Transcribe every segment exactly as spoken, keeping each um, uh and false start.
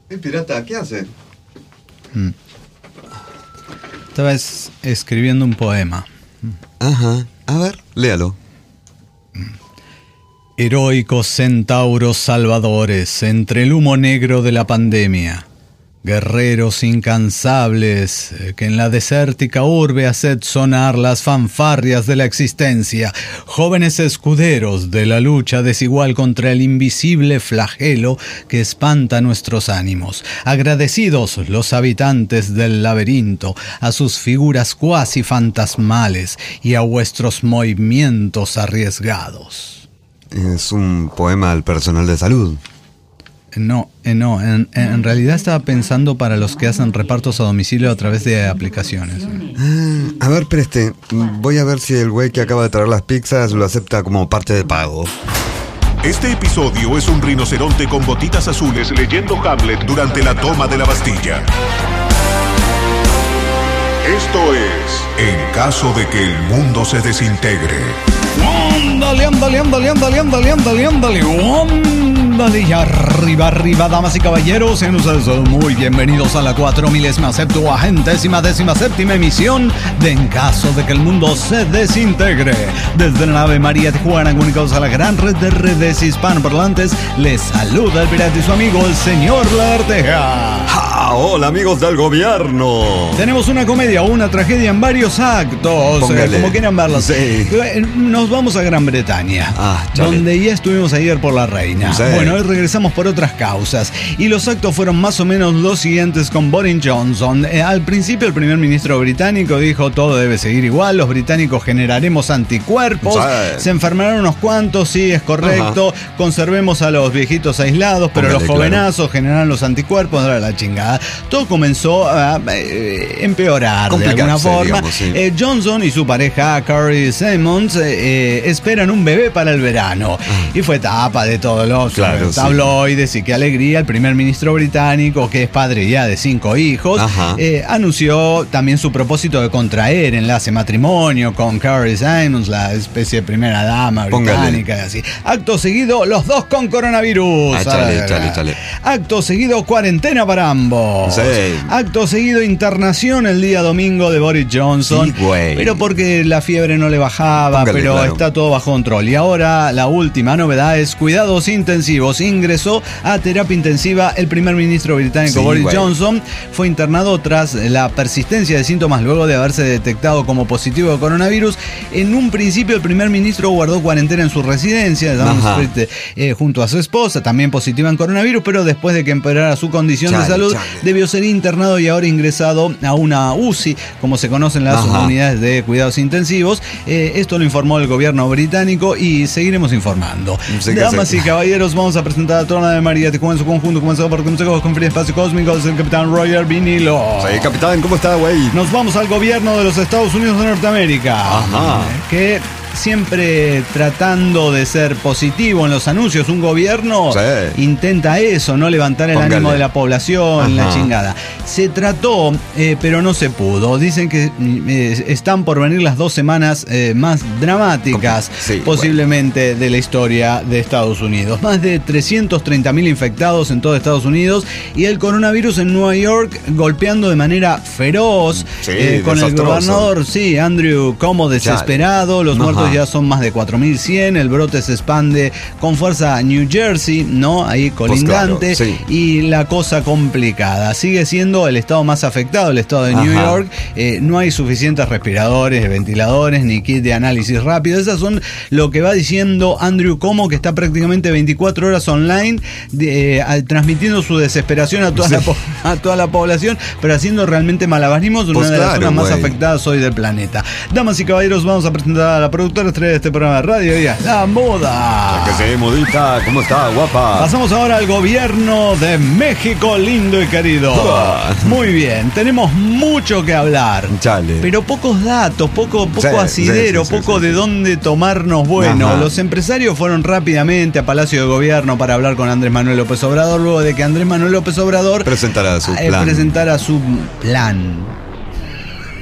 Eh, pirata, ¿qué hace? Mm. Estaba es- escribiendo un poema. Ajá, a ver, léalo. Heroicos centauros salvadores entre el humo negro de la pandemia. Guerreros incansables eh, que en la desértica urbe haced sonar las fanfarrias de la existencia. Jóvenes escuderos de la lucha desigual contra el invisible flagelo que espanta nuestros ánimos. Agradecidos los habitantes del laberinto a sus figuras cuasi fantasmales y a vuestros movimientos arriesgados. Es un poema al personal de salud. No, eh, no, en, en realidad estaba pensando para los que hacen repartos a domicilio a través de aplicaciones. Ah, a ver, preste, voy a ver si el güey que acaba de traer las pizzas lo acepta como parte de pago. Este episodio es un rinoceronte con botitas azules leyendo Hamlet durante la toma de la Bastilla. Esto es En caso de que el mundo se desintegre. Ándale, ándale, ándale, ándale, ándale, ándale, ándale, ándale, y arriba, arriba, damas y caballeros, sean ustedes muy bienvenidos a la cuatro milésima septuagentésima décima séptima emisión de En caso de que el mundo se desintegre. Desde la nave María Tijuana, comunicados a la gran red de redes hispanoparlantes, les saluda el pirata y su amigo, el señor Laerteja. ¡Ah, hola, amigos del gobierno! Tenemos una comedia o una tragedia en varios actos, eh, como quieran verlos. Sí. Nos vamos a Gran Bretaña, Ah, chale. donde ya estuvimos ayer por la reina. Sí. Bueno, hoy regresamos por otras causas. Y los actos fueron más o menos los siguientes con Boris Johnson. Eh, al principio el primer ministro británico dijo todo debe seguir igual, los británicos generaremos anticuerpos, Sí. se enfermarán unos cuantos, sí, es correcto, Ajá. conservemos a los viejitos aislados, pero Póngale, los jovenazos generarán los anticuerpos, era la chingada. Todo comenzó a eh, empeorar de alguna Complicarse, forma. digamos, sí. Eh, Johnson y su pareja Carrie Simons eh, eh, esperan un bebé para el verano. Y fue tapa de todos los Claro, eh, tabloides y qué alegría. El primer ministro británico, que es padre ya de cinco hijos, eh, anunció también su propósito de contraer enlace matrimonio con Carrie Simons, la especie de primera dama británica. Y así. Acto seguido, los dos con coronavirus. Ah, chale, chale, chale. Acto seguido, cuarentena para ambos. Sí. Acto seguido, internación el día domingo de Boris Johnson. Sí, güey. Pero porque la fiebre no le bajaba, Póngale, pero claro. está todo bajo control. Y ahora la última novedad es cuidados intensivos. Ingresó a terapia intensiva el primer ministro británico Sí, Boris güey. Johnson. Fue internado tras la persistencia de síntomas luego de haberse detectado como positivo de coronavirus. En un principio el primer ministro guardó cuarentena en su residencia de Downing Ajá. Street, eh, junto a su esposa, también positiva en coronavirus, pero después de que empeorara su condición Chale, de salud, chale. debió ser internado y ahora ingresado a una U C I, como se conocen las Ajá. unidades de cuidados intensivos. Eh, esto lo informó el gobierno británico y seguiremos informando. Sí que Damas sí. y caballeros, vamos a presentar a toda la de María Tijuana en su conjunto, comenzado por consejos con Free Espacio Cósmico, el capitán Roger Vinilo. Sí, capitán, ¿cómo está, güey? Nos vamos al gobierno de los Estados Unidos de Norteamérica. Ajá. Que siempre tratando de ser positivo en los anuncios, un gobierno Sí. intenta eso, no levantar el Póngale. ánimo de la población, Ajá. la chingada. Se trató, eh, pero no se pudo. Dicen que eh, están por venir las dos semanas eh, más dramáticas, Sí, posiblemente, de la historia de Estados Unidos. Más de trescientos treinta mil infectados en todo Estados Unidos y el coronavirus en Nueva York golpeando de manera feroz, Sí, eh, con el desastroso. gobernador, sí, Andrew Cuomo desesperado, los Ajá. muertos ya son más de cuatro mil cien, el brote se expande con fuerza a New Jersey, ¿no? Ahí colindante, Pues claro, sí. y la cosa complicada. Sigue siendo el estado más afectado, el estado de New Ajá. York. Eh, no hay suficientes respiradores, ventiladores, ni kit de análisis rápido. Esas son lo que va diciendo Andrew Cuomo, que está prácticamente veinticuatro horas online, de, eh, a- transmitiendo su desesperación a toda, Sí. la, po- a toda la población, pero haciendo realmente malabarismos en Pues una de las claro, zonas más güey. afectadas hoy del planeta. Damas y caballeros, vamos a presentar a la productora estrella de este programa de radio, ella, La Moda. Que sí, modita, ¿cómo está, guapa? Pasamos ahora al gobierno de México, lindo y querido. Uah. Muy bien, tenemos mucho que hablar. Chale. Pero pocos datos, poco, poco Sí, asidero, sí, sí, sí, poco sí. de dónde tomarnos bueno. Ajá. Los empresarios fueron rápidamente a Palacio de Gobierno para hablar con Andrés Manuel López Obrador, luego de que Andrés Manuel López Obrador Presentará su eh, plan. presentara su plan.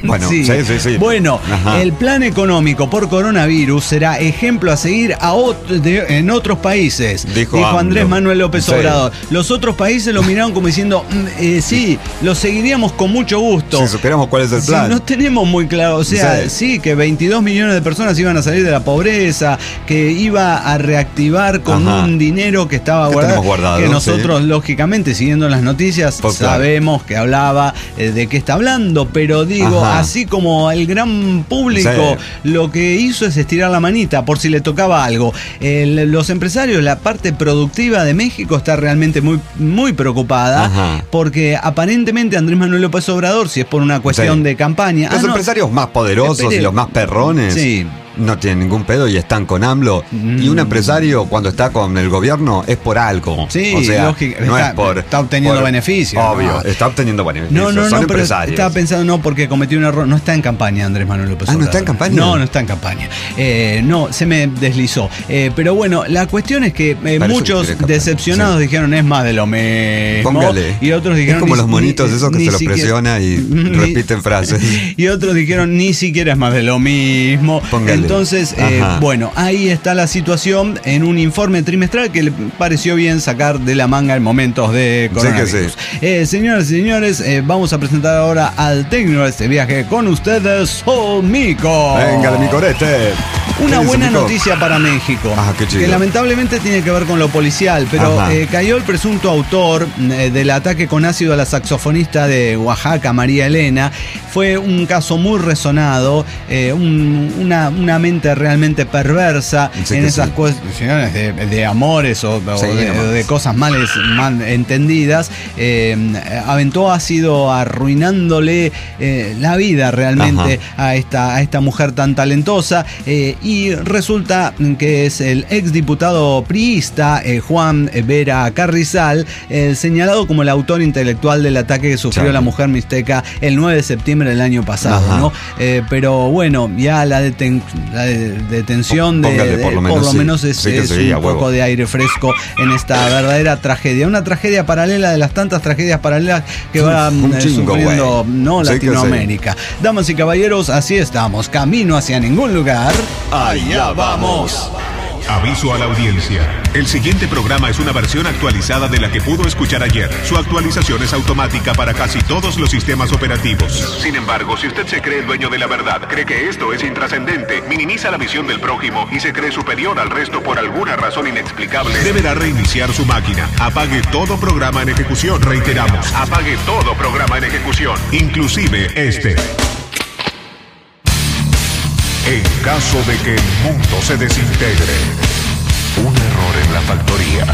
Bueno, sí, sí, sí. sí. Bueno, Ajá. el plan económico por coronavirus será ejemplo a seguir a otro, de, en otros países, dijo, dijo Andrés AMLO. Manuel López Sí. Obrador. Los otros países lo miraron como diciendo, mm, eh, sí, lo seguiríamos con mucho gusto. Si supiéramos cuál es el Sí, plan. no tenemos muy claro, o sea, Sí. sí, que veintidós millones de personas iban a salir de la pobreza, que iba a reactivar con Ajá. un dinero que estaba Que guardado, tenemos guardado, que nosotros, sí. lógicamente, siguiendo las noticias, Pues claro. sabemos que hablaba eh, de qué está hablando, pero digo, Ajá. así como el gran público Sí. lo que hizo es estirar la manita por si le tocaba algo. El- los empresarios, la parte productiva de México está realmente muy, muy preocupada, Ajá. porque aparentemente Andrés Manuel López Obrador, si es por una cuestión Sí. de campaña... Los ah, no, empresarios más poderosos Espere. y los más perrones Sí. no tienen ningún pedo y están con AMLO. Mm. Y un empresario cuando está con el gobierno es por algo. Sí, o sea, lógico, no está- es por... está obteniendo por- beneficios, Obvio, ¿no? está obteniendo beneficios. No, no, Son no, pero empresarios. estaba pensando, no, porque cometió un error. No está en campaña Andrés Manuel López Ah, ¿no Obrador. está en campaña? No, no está en campaña. Eh, no, se me deslizó. Eh, pero bueno, la cuestión es que eh, Parece muchos que quiere campaña, decepcionados sí. dijeron, es más de lo mismo. Póngale. Y otros dijeron... Es como ni- los monitos ni- esos que ni se los siquiera- presiona y ni- repiten frases. Y otros dijeron, ni siquiera es más de lo mismo. Póngale. Entonces, eh, Ajá. bueno, ahí está la situación en un informe trimestral que le pareció bien sacar de la manga en momentos de Sí que coronavirus. sí. Eh, señoras y señores, eh, vamos a presentar ahora al técnico de este viaje con ustedes, Mico. Venga, de mi corete. Una ¿Qué dice, buena Mico? noticia para México, Ah, qué chido. que lamentablemente tiene que ver con lo policial, pero Ajá. eh, cayó el presunto autor eh, del ataque con ácido a la saxofonista de Oaxaca, María Elena. Fue un caso muy resonado, eh, un- una, una mente realmente perversa Sí en que esas sí. cuestiones de, de amores o, o Sí, de, nomás. de cosas mal, mal entendidas. Eh, aventó ácido arruinándole eh, la vida realmente a esta, a esta mujer tan talentosa. Eh, y resulta que es el exdiputado priista eh, Juan Vera Carrizal, eh, señalado como el autor intelectual del ataque que sufrió Chale. la mujer mixteca el nueve de septiembre del año pasado, Ajá. ¿no? Eh, pero bueno, ya la, deten- la de- detención de, Póngale, de- por lo menos, sí. menos es, Sí que es sí, a un huevo. poco de aire fresco en esta verdadera tragedia. Una tragedia paralela de las tantas tragedias paralelas que Uf, va un eh, chingo, sufriendo güey. no Sí que sí. Latinoamérica. Damas y caballeros, así estamos, camino hacia ningún lugar. Allá vamos. Aviso a la audiencia. El siguiente programa es una versión actualizada de la que pudo escuchar ayer. Su actualización es automática para casi todos los sistemas operativos. Sin embargo, si usted se cree el dueño de la verdad, cree que esto es intrascendente, minimiza la visión del prójimo y se cree superior al resto por alguna razón inexplicable, deberá reiniciar su máquina. Apague todo programa en ejecución. Reiteramos, apague todo programa en ejecución, inclusive este. En caso de que el mundo se desintegre, un error en la factoría.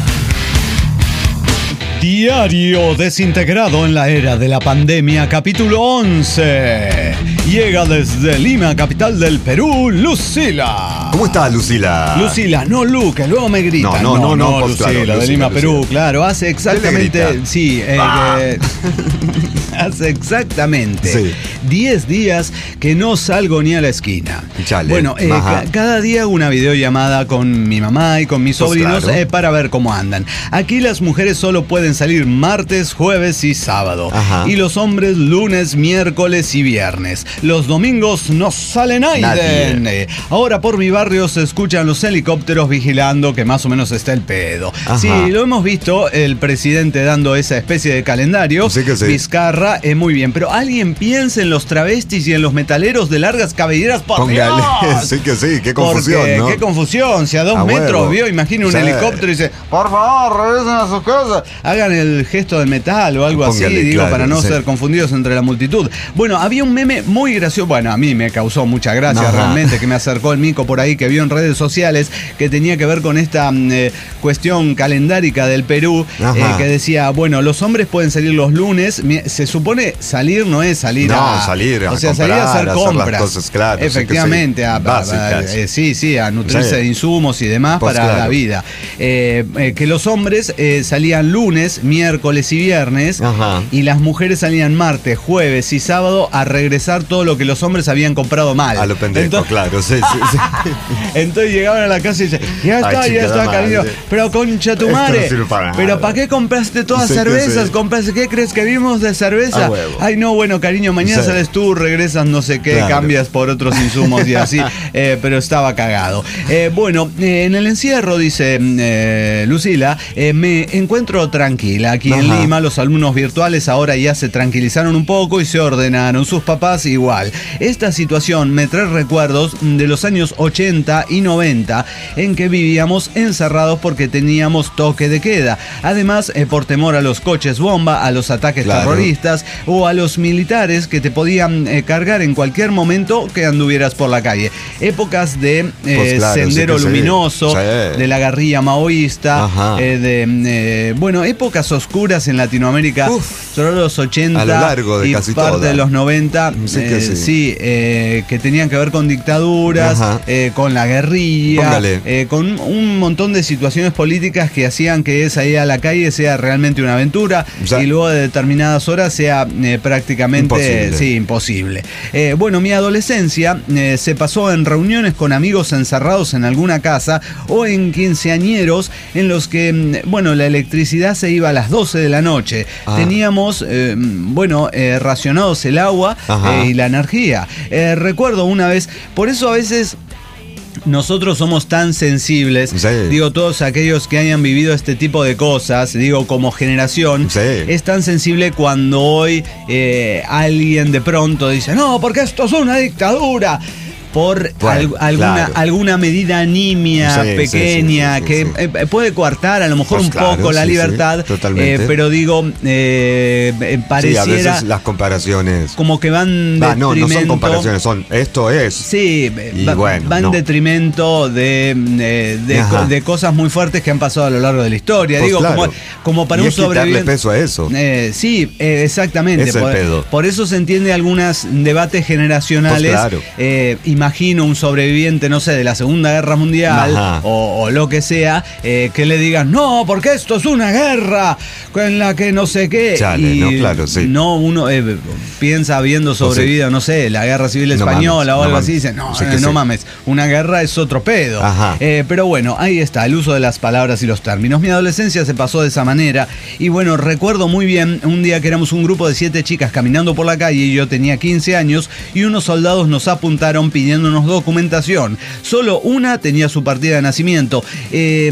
Diario desintegrado en la era de la pandemia, capítulo once. Llega desde Lima, capital del Perú, Lucila. ¿Cómo estás, Lucila? Lucila, no Lu, que luego me gritan. No, no, no, no, pues, Lucila, claro, de Lucila, Lima, Lucila. Perú, claro. Hace exactamente, gritan? sí, eh, Ah. eh, hace exactamente Sí. diez días que no salgo ni a la esquina. Chale, Bueno, eh, ajá. ca- cada día hago una videollamada con mi mamá y con mis Pues sobrinos claro. eh, para ver cómo andan. Aquí las mujeres solo pueden salir martes, jueves y sábado. Ajá. Y los hombres lunes, miércoles y viernes. Los domingos no sale nadie. Nadie. Eh, Ahora por mi barrio se escuchan los helicópteros vigilando que más o menos está el pedo. Ajá. Sí, lo hemos visto, el presidente dando esa especie de calendario. Sí que sí. Vizcarra, eh, muy bien. Pero alguien piensa en los travestis y en los metaleros de largas cabelleras. ¡Por Póngale. Dios! Sí que sí, qué confusión, Porque, ¿no? qué confusión. Si a dos A metros huevo. vio, imagina un Sí. helicóptero y dice, por favor, regresen a sus casas. Hagan el gesto del metal o algo Póngale, así, digo, claro, para no sí. ser confundidos entre la multitud. Bueno, había un meme muy gracioso. Bueno, a mí me causó mucha gracia Ajá. realmente, que me acercó el Mico por ahí, que vio en redes sociales, que tenía que ver con esta mm, eh, cuestión calendárica del Perú, Ajá. eh, que decía, bueno, los hombres pueden salir los lunes. Mi- Se supone salir no es salir No, a... salir a o sea, comprar, salir a hacer a hacer las compras. cosas, claro, sí que sí. Efectivamente, a- a- Básicas. eh, sí, sí, a nutrirse Sí. de insumos y demás Pues para claro. la vida. Eh, eh, que los hombres eh, salían lunes, miércoles y viernes, Ajá. y las mujeres salían martes, jueves y sábado a regresar todo lo que los hombres habían comprado mal. A lo pendejo, entonces, claro, sí, sí, sí. Entonces llegaban a la casa y decían, ya está, Ay, ya está, cariño. Pero concha tu madre, no para pero ¿para qué compraste todas sí, cervezas? Sí. ¿Compraste qué crees que vimos de cerveza? Ay, no, bueno, cariño, mañana sí. sales tú, regresas, no sé qué, claro. cambias por otros insumos y así, eh, pero estaba cagado. Eh, bueno, eh, en el encierro, dice eh, Lucila, eh, me encuentro tranquila. Aquí Ajá. en Lima, los alumnos virtuales ahora ya se tranquilizaron un poco y se ordenaron. Sus papás igual. Esta situación me trae recuerdos de los años ochenta y noventa, en que vivíamos encerrados porque teníamos toque de queda. Además, eh, por temor a los coches bomba, a los ataques claro. terroristas o a los militares que te podían eh, cargar en cualquier momento que anduvieras por la calle. Épocas de eh, pues claro, Sendero sí Luminoso, sí. Sí. de la guerrilla maoísta, eh, de, eh, bueno, épocas oscuras en Latinoamérica, Uf, sobre los ochenta a lo largo de y casi parte toda. de los noventa, sí, eh, que, sí. Sí, eh, que tenían que ver con dictaduras, eh, con la guerrilla, eh, con un montón de situaciones políticas que hacían que salir a la calle sea realmente una aventura, o sea, y luego de determinadas horas sea eh, prácticamente imposible. Sí, imposible. Eh, bueno, mi adolescencia eh, se pasó en reuniones con amigos encerrados en alguna casa o en quinceañeros en los que, bueno, la electricidad se iba a las doce de la noche. Ah. Teníamos, eh, bueno, eh, racionados el agua eh, y la energía. Eh, recuerdo una vez, por eso a veces nosotros somos tan sensibles, sí. digo, todos aquellos que hayan vivido este tipo de cosas, digo, como generación, sí. es tan sensible cuando hoy eh, alguien de pronto dice, no, porque esto es una dictadura. Por bueno, al, alguna, claro. alguna medida nimia, sí, pequeña, sí, sí, sí, que sí. Eh, puede coartar a lo mejor pues un claro, poco la sí, libertad, sí, eh, pero digo, eh, pareciera... Sí, a veces las comparaciones... Como que van va, detrimento... No, no son comparaciones, son esto es. Sí, y va, bueno, van en no. detrimento de, de, de, de cosas muy fuertes que han pasado a lo largo de la historia. Pues digo, claro. como, como para y un es sobreviviente... peso a eso. Eh, sí, eh, exactamente. Es el por, pedo. por eso se entiende algunos debates generacionales. Pues claro. eh, imagino un sobreviviente, no sé, de la Segunda Guerra Mundial o, o lo que sea, eh, que le digan, no, porque esto es una guerra en la que no sé qué. Chale, y no, claro, sí. No, uno eh, piensa habiendo sobrevivido, no sé, la Guerra Civil Española no mames, o algo no así, dice, no, sí, eh, no sí. mames, una guerra es otro pedo. Eh, pero bueno, ahí está, el uso de las palabras y los términos. Mi adolescencia se pasó de esa manera y bueno, recuerdo muy bien un día que éramos un grupo de siete chicas caminando por la calle y yo tenía quince años y unos soldados nos apuntaron pidiéndonos documentación. Solo una tenía su partida de nacimiento. Eh,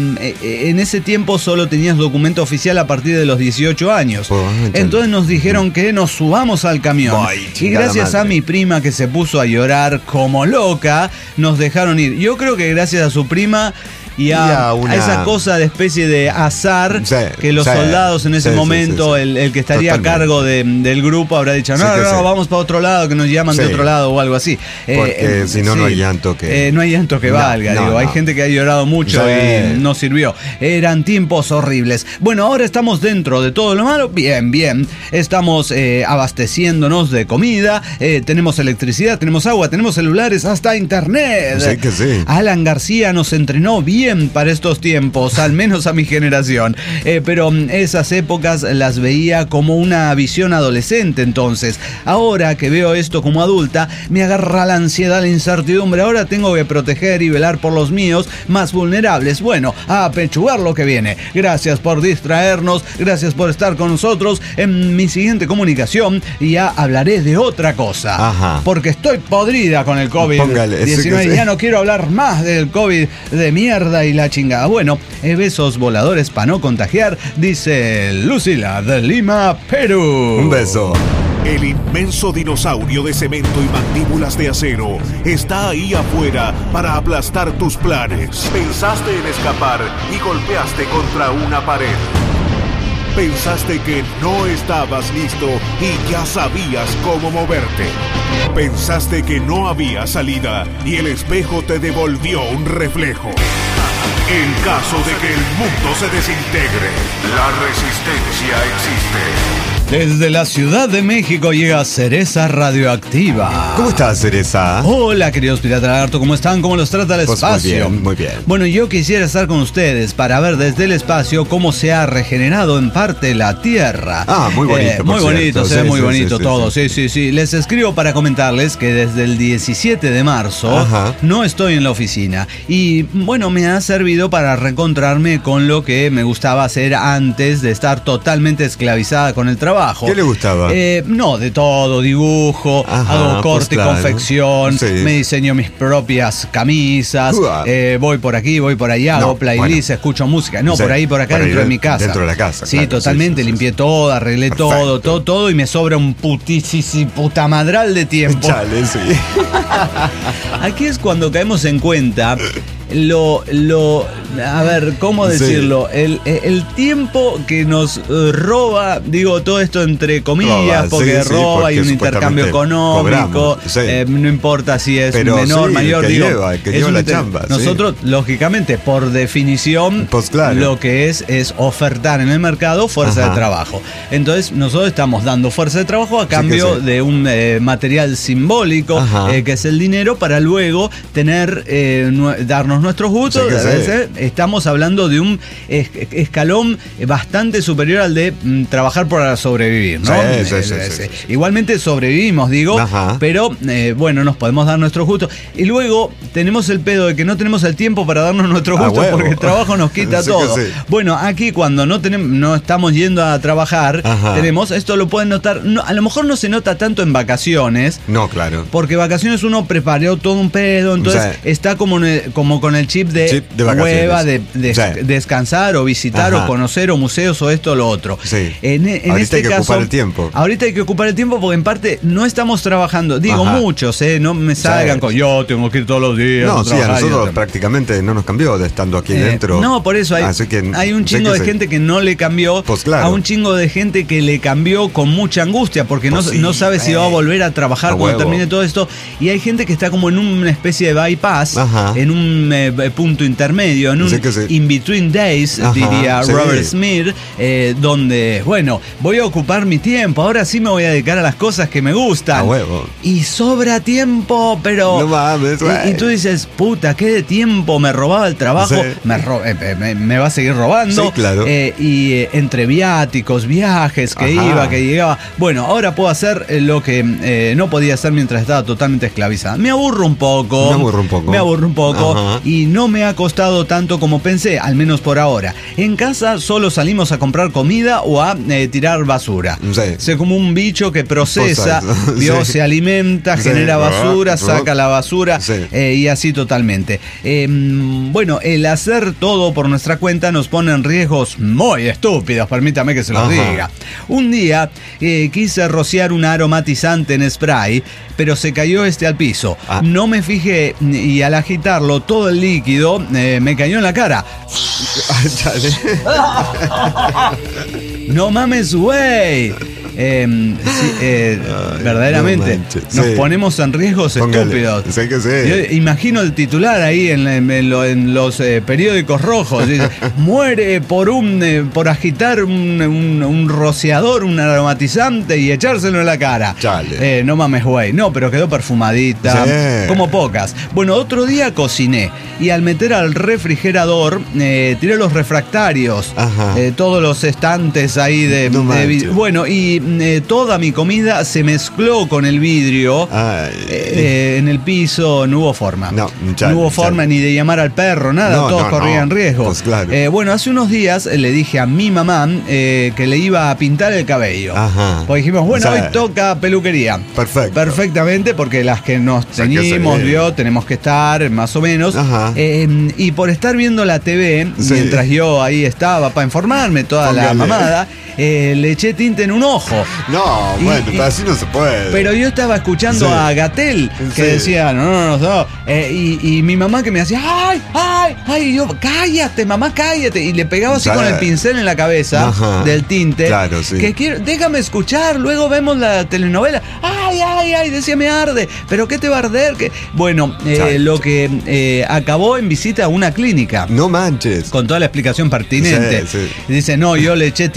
en ese tiempo solo tenías documento oficial a partir de los dieciocho años. Oh, entonces nos dijeron que nos subamos al camión. Boy, y gracias a mi prima que se puso a llorar como loca, nos dejaron ir. Yo creo que gracias a su prima y a, y a, una... a esa cosa de especie de azar sí, que los sí, soldados en ese sí, momento, sí, sí, sí. El, el que estaría Totalmente. a cargo de, del grupo habrá dicho, no, sí, no, sí. vamos para otro lado, que nos llaman sí. de otro lado o algo así. Porque eh, si no, sí. no hay llanto que... Eh, no hay llanto que no, valga, no, digo, no. hay gente que ha llorado mucho sí. y no sirvió. Eran tiempos horribles. Bueno, ahora estamos dentro de todo lo malo, bien, bien. Estamos eh, abasteciéndonos de comida, eh, tenemos electricidad, tenemos agua, tenemos celulares, hasta internet. Sí que sí. Alan García nos entrenó bien para estos tiempos, al menos a mi generación, eh, pero esas épocas las veía como una visión adolescente. Entonces, ahora que veo esto como adulta, me agarra la ansiedad, la incertidumbre. Ahora tengo que proteger y velar por los míos más vulnerables. Bueno, a apechugar lo que viene. Gracias por distraernos, gracias por estar con nosotros. En mi siguiente comunicación ya hablaré de otra cosa. Ajá. Porque estoy podrida con el COVID diecinueve. Sí, ya no quiero hablar más del COVID de mierda y la chingada. Bueno, eh, besos voladores para no contagiar, dice Lucila de Lima, Perú. Un beso. El inmenso dinosaurio de cemento y mandíbulas de acero está ahí afuera para aplastar tus planes. Pensaste en escapar y golpeaste contra una pared. Pensaste que no estabas listo y ya sabías cómo moverte. Pensaste que no había salida y el espejo te devolvió un reflejo. En caso de que el mundo se desintegre, la resistencia existe. Desde la Ciudad de México llega Cereza Radioactiva. ¿Cómo estás, Cereza? Hola, queridos Pirata Lagarto, ¿cómo están? ¿Cómo los trata el Pues espacio? muy bien, muy bien. Bueno, yo quisiera estar con ustedes para ver desde el espacio cómo se ha regenerado en parte la Tierra. Ah, muy bonito, Eh, por muy bonito, cierto. se ve Sí, muy sí, bonito sí, todo. sí, Sí, sí, sí. Les escribo para comentarles que desde el diecisiete de marzo Ajá. no estoy en la oficina. Y bueno, me ha servido para reencontrarme con lo que me gustaba hacer antes de estar totalmente esclavizada con el trabajo. ¿Qué le gustaba? Eh, no, de todo, dibujo, Ajá, hago corte pues y claro. confección, Sí. me diseño mis propias camisas, Uah. eh, voy por aquí, voy por allá, No, hago playlist, bueno. escucho música. No, Sí, por ahí, por acá, por ahí dentro de de- mi casa. dentro de la casa, Sí, claro, totalmente, sí, sí, limpié sí. todo, arreglé todo, Perfecto. todo, todo, y me sobra un putísimo putamadral de tiempo. Chale, sí. Aquí es cuando caemos en cuenta lo, lo, a ver, ¿cómo Sí. decirlo? El, el tiempo que nos eh, roba, digo todo esto entre comillas, Roba, porque sí, sí, roba, porque hay un intercambio supuestamente económico, cobramos, sí. eh, no importa si es Pero menor, sí, mayor, el que digo, lleva, el que es lleva un la inter- chamba, sí. Nosotros, lógicamente, por definición, Pues claro. lo que es es ofertar en el mercado fuerza Ajá. de trabajo. Entonces, nosotros estamos dando fuerza de trabajo a que cambio sí. de un eh, material simbólico, Ajá. eh, que es el dinero, para luego tener eh, nue- darnos nuestros gustos. Sí que sí. Eh, Estamos hablando de un es- escalón bastante superior al de mm, trabajar para sobrevivir, ¿no? Sí, sí, Eh, sí, eh, sí, eh, sí. Igualmente sobrevivimos, digo, Ajá. pero eh, bueno, nos podemos dar nuestros gustos. Y luego tenemos el pedo de que no tenemos el tiempo para darnos nuestros A gustos huevo. porque el trabajo nos quita Sí que todo. sí. Bueno, aquí cuando no tenemos, no estamos yendo a trabajar, Ajá. tenemos, esto lo pueden notar, no, a lo mejor no se nota tanto en vacaciones, No, claro. porque vacaciones uno preparó todo un pedo, entonces Sí. está como, en el- como con el chip de, Chip de vacaciones. hueva, de, de- Sí. descansar o visitar Ajá. o conocer o museos o esto o lo otro. Sí. En, en Ahorita este hay que caso, ocupar el tiempo. Ahorita hay que ocupar el tiempo porque en parte no estamos trabajando. Digo, Ajá. muchos, ¿eh? No me salgan Sí. con yo tengo que ir todos los días. No, a sí, a trabajar", nosotros y- prácticamente no nos cambió de estando aquí eh, dentro. no, por eso hay, Así que, hay un sé chingo que de se- gente que no le cambió, Pues claro. a un chingo de gente que le cambió con mucha angustia, porque no, Pues sí, no sabe si eh. va a volver a trabajar A cuando huevo. termine todo esto. Y hay gente que está como en una especie de bypass, Ajá. en un eh, punto intermedio, en un Sí que sí. in-between days, Ajá, diría sí. Robert Smith, eh, donde, bueno, voy a ocupar mi tiempo, ahora sí me voy a dedicar a las cosas que me gustan. A huevo. Y sobra tiempo, pero... No mames, y, güey. y tú dices, puta, qué de tiempo me robaba el trabajo, Sí. me, ro- eh, eh, me, me va a seguir robando. Sí, claro. Eh, y eh, entre viáticos, viajes, que Ajá. iba, que llegaba. Bueno, ahora puedo hacer eh, lo que eh, no podía hacer mientras estaba totalmente esclavizada. Me aburro un poco. Me aburro un poco. Me aburro un poco. Ajá. Y no me ha costado tanto como pensé, al menos por ahora. En casa solo salimos a comprar comida o a eh, tirar basura. Sí. Sé como un bicho que procesa, Cosas. vio, Sí. se alimenta, Sí. genera basura, saca la basura, Sí. eh, y así totalmente. Eh, bueno, el hacer todo por nuestra cuenta nos pone en riesgos muy estúpidos, permítame que se los Ajá. diga. Un día eh, quise rociar un aromatizante en spray, pero se cayó este al piso. Ah. No me fijé y al agitarlo todo el líquido eh, me cayó en la cara. Ay, chale. No mames, güey. Eh, sí, eh, Ay, verdaderamente no manches. nos Sí. ponemos en riesgos Póngale. estúpidos. Sé que sí. Yo imagino el titular ahí en, en- en lo- en los eh, periódicos rojos. Dice, muere por un eh, por agitar un, un- un rociador, un aromatizante y echárselo en la cara. Chale. Eh, no mames, güey. No, pero quedó perfumadita. Sí. Como pocas. Bueno, otro día cociné y al meter al refrigerador eh, tiré los refractarios. Ajá. eh, todos los estantes ahí de, No de manches. vidrio. Bueno, y eh, toda mi comida se mezcló con el vidrio. Ay. Eh, en el piso no hubo forma. No, chale, no hubo forma chale. ni de llamar al perro, nada, No, todos no, corrían no. riesgo. Pues claro. Eh, bueno, hace unos días eh, le dije a mi mamá eh, que le iba a pintar el cabello. Ajá. Pues dijimos, bueno, O sea, hoy toca peluquería. Perfecto. Perfectamente, porque las que nos sea, que teñimos, se ve. vio, tenemos que estar más o menos. Ajá. Eh, y por estar viendo la T V, Sí. mientras yo ahí estaba para informarme toda la Póngale. mamada, eh, le eché tinta en un ojo. No, Y- bueno, y- pero así no se puede. Pero yo estaba escuchando Sí. a Gatel que Sí. decía, no, no, no, no. Eh, y, y mi mamá que me decía, ay, ay, ay, y yo, cállate, mamá, cállate. Y le pegaba así Sí. con el pincel en la cabeza Ajá. del tinte. Claro, sí. Que quiero, déjame escuchar, luego vemos la telenovela. Ay, ay, ay, decía, me arde. Pero ¿qué te va a arder? Que bueno, eh, Chale. lo que eh, acabó en visita a una clínica. No manches. Con toda la explicación pertinente. Sí, sí. Dice, no, yo le eché tinte a mi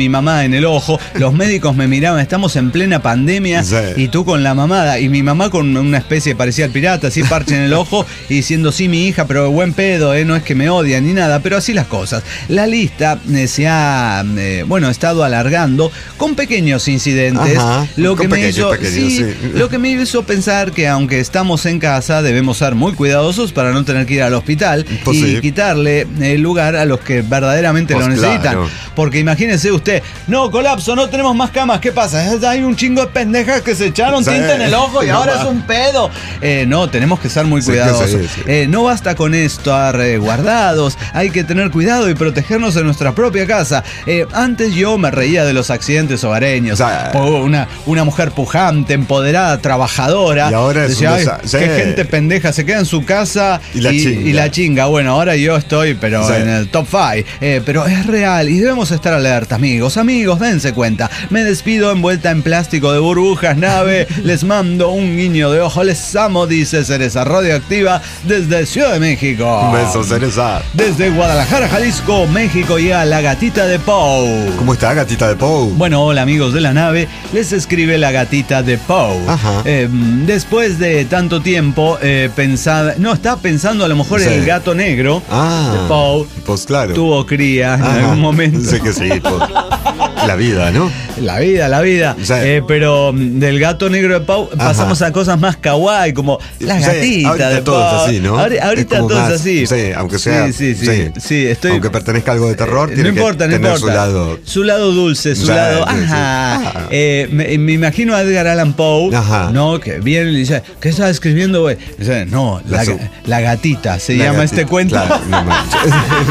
mi mamá en el ojo. Los médicos me miraban, estamos en plena pandemia, sí. Y tú con la mamada. Y mi mamá con una especie parecida al pirata, así parche en el ojo y diciendo, sí, mi hija, pero buen pedo, eh, no es que me odian ni nada, pero así las cosas. La lista eh, se ha, eh, bueno, estado alargando con pequeños incidentes. Ajá, lo que me hizo, pequeños, sí, sí. Lo que me hizo pensar que aunque estamos en casa, debemos ser muy cuidadosos para no tener que ir al hospital pues y sí. quitarle el lugar a los que verdaderamente pues lo necesitan. Claro. Porque imagínese usted, no, colapso, no tenemos más camas, ¿qué pasa? Hay un chingo de pendejas que se echaron sí. tinta en el ojo y no ahora va. Es un pedo. Eh, no, tenemos que ser muy sí, cuidadosos. Sí, sí. Eh, no basta con estar eh, guardados, hay que tener cuidado y protegernos en nuestra propia casa. Eh, antes yo me reía de los accidentes hogareños. O sea, una, una mujer pujante, empoderada, trabajadora. Y ahora es decía, esa, sí. qué gente pendeja, se queda en su casa y la, y, y la chinga. Bueno, ahora yo estoy, pero sí. en el top cinco. Eh, pero es real y debemos estar alerta, amigos. Amigos, dense cuenta. Me despido envuelta en plástico de burbujas, nave. Les mando un guiño de ojo. Les amo, dice Cereza Radioactiva desde Ciudad de México. Un beso, Cereza. Desde Guadalajara, Jalisco, México, llega la gatita de Poe. ¿Cómo está, gatita de Poe? Bueno, hola, amigos de la nave. Les escribe la gatita de Poe. Ajá. Eh, después de tanto tiempo, eh, pensaba, no, estaba pensando a lo mejor sí. en el gato negro ah, de Poe. Pues claro. Tuvo cría en Ajá. algún momento. Sé que sí, pues. La vida, ¿no? La vida, la vida. Sí. Eh, pero del gato negro de Poe pasamos Ajá. a cosas más kawaii, como la gatita sí, de Poe. Todo es así, ¿no? Ahorita, ahorita todo más, es así. Sí, aunque sea. Sí, sí, sí. sí. sí estoy, aunque pertenezca a algo de terror, eh, tiene no importa, que no tener importa. su lado. Su lado dulce, su sí, lado. Sí, ajá. Sí. Ah. Eh, me, me imagino a Edgar Allan Poe, ¿no? Que viene y dice, ¿qué estás escribiendo, güey? Dice, no, la, la, la gatita, se la llama gatita, este cuento. Claro, no manches.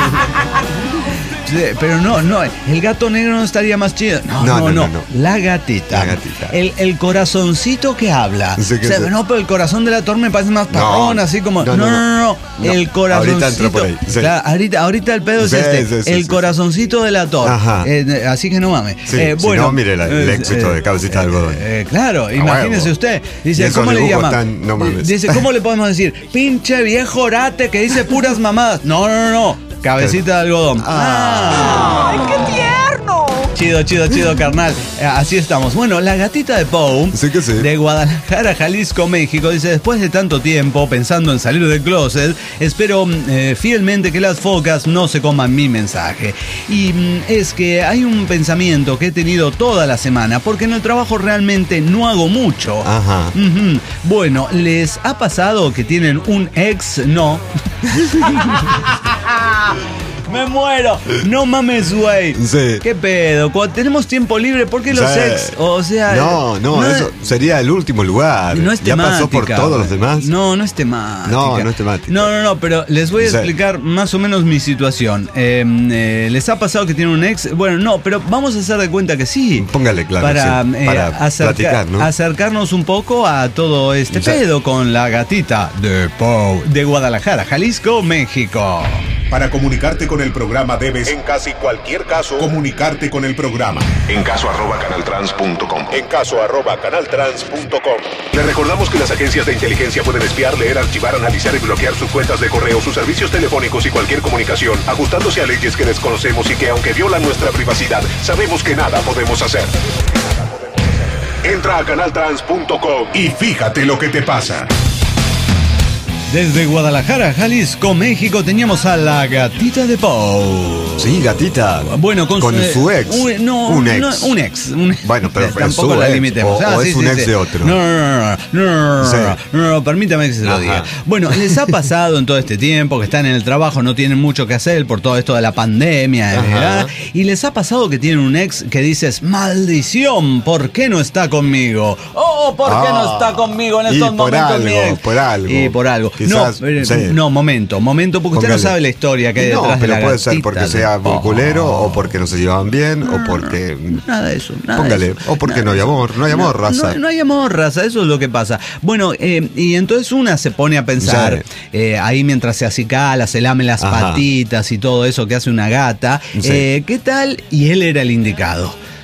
Pero no, no, el gato negro no estaría más chido. No, no, no, no. no, no. La gatita. La gatita. El, el corazoncito que habla. Sí, que o sea, sí. no, pero el corazón del actor me parece más parrón, no, así como. No, no, no. no, no, no. El corazoncito. Ahorita entró por ahí. Sí. Claro, ahorita, ahorita el pedo sí, es este. Sí, sí, el sí, corazoncito sí. del actor. Ajá. Eh, así que no mames. Sí, eh, si bueno, no, mire la, el éxito eh, de Cabecita eh, de Algodón. Eh, claro, ah, imagínese huevo. Usted. Dice, ¿cómo le llama? Tan, no mames. Dice, ¿cómo le podemos decir? Pinche viejo orate que dice puras mamadas. No, no, no, no. Cabecita de algodón. Ah. ¡Ay, qué tierno! Chido, chido, chido, carnal. Así estamos. Bueno, la gatita de Poe, sí que sí. de Guadalajara, Jalisco, México, dice, después de tanto tiempo pensando en salir del closet, espero eh, fielmente que las focas no se coman mi mensaje. Y mm, es que hay un pensamiento que he tenido toda la semana, porque en el trabajo realmente no hago mucho. Ajá. Uh-huh. Bueno, ¿les ha pasado que tienen un ex? No. Me muero. No mames, güey. Sí. ¿Qué pedo? Cuando tenemos tiempo libre, ¿por qué los sí. ex? O sea... No, no, no eso es, sería el último lugar. No es ya temática. Pasó por todos los demás. No, no es temática. No, no es temática. No, no, no, pero les voy a sí. explicar más o menos mi situación. Eh, eh, ¿Les ha pasado que tienen un ex? Bueno, no, pero vamos a hacer de cuenta que sí. Póngale, claro. Para, sí, eh, para acerca, platicar, ¿no? acercarnos un poco a todo este sí. pedo con la gatita de Poe, de Guadalajara, Jalisco, México. Para comunicarte con el programa debes, en casi cualquier caso, comunicarte con el programa. En caso arroba canaltrans punto com. En caso arroba canaltrans punto com. Le recordamos que las agencias de inteligencia pueden espiar, leer, archivar, analizar y bloquear sus cuentas de correo, sus servicios telefónicos y cualquier comunicación, ajustándose a leyes que desconocemos y que, aunque violan nuestra privacidad, sabemos que nada podemos hacer. Entra a canaltrans punto com y fíjate lo que te pasa. Desde Guadalajara, Jalisco, México, teníamos a la gatita de Poe. Sí, gatita. Bueno, con, con su, su ex. Un, no, un ex. No, un ex. Un ex. Bueno, pero, pero tampoco su la ex, limitemos. O, ah, o sí, es un sí, ex sí. de otro. No, no, no, no, no, no, sí. no, no, no, permítame que se lo Ajá. diga. Bueno, les ha pasado en todo este tiempo que están en el trabajo, no tienen mucho que hacer por todo esto de la pandemia, ¿verdad? Y les ha pasado que tienen un ex que dices, maldición, ¿por qué no está conmigo? Oh, ¿por ah, qué no está conmigo en estos y momentos? Por algo, mi ex? por algo. Y por algo. Quizás, no, sí. no, momento, momento, porque Póngale. usted no sabe la historia que hay no, detrás de la gatita. No, pero puede ser porque sea vulculero oh. o porque no se llevaban bien no, o porque... Nada de eso. Nada Póngale. de eso, o porque no hay eso. amor. No hay amor, no, raza. No, no hay amor, raza. Eso es lo que pasa. Bueno, eh, y entonces una se pone a pensar, sí. eh, ahí mientras se acicala, se lame las Ajá. patitas y todo eso que hace una gata, sí. eh, ¿qué tal? Y él era el indicado.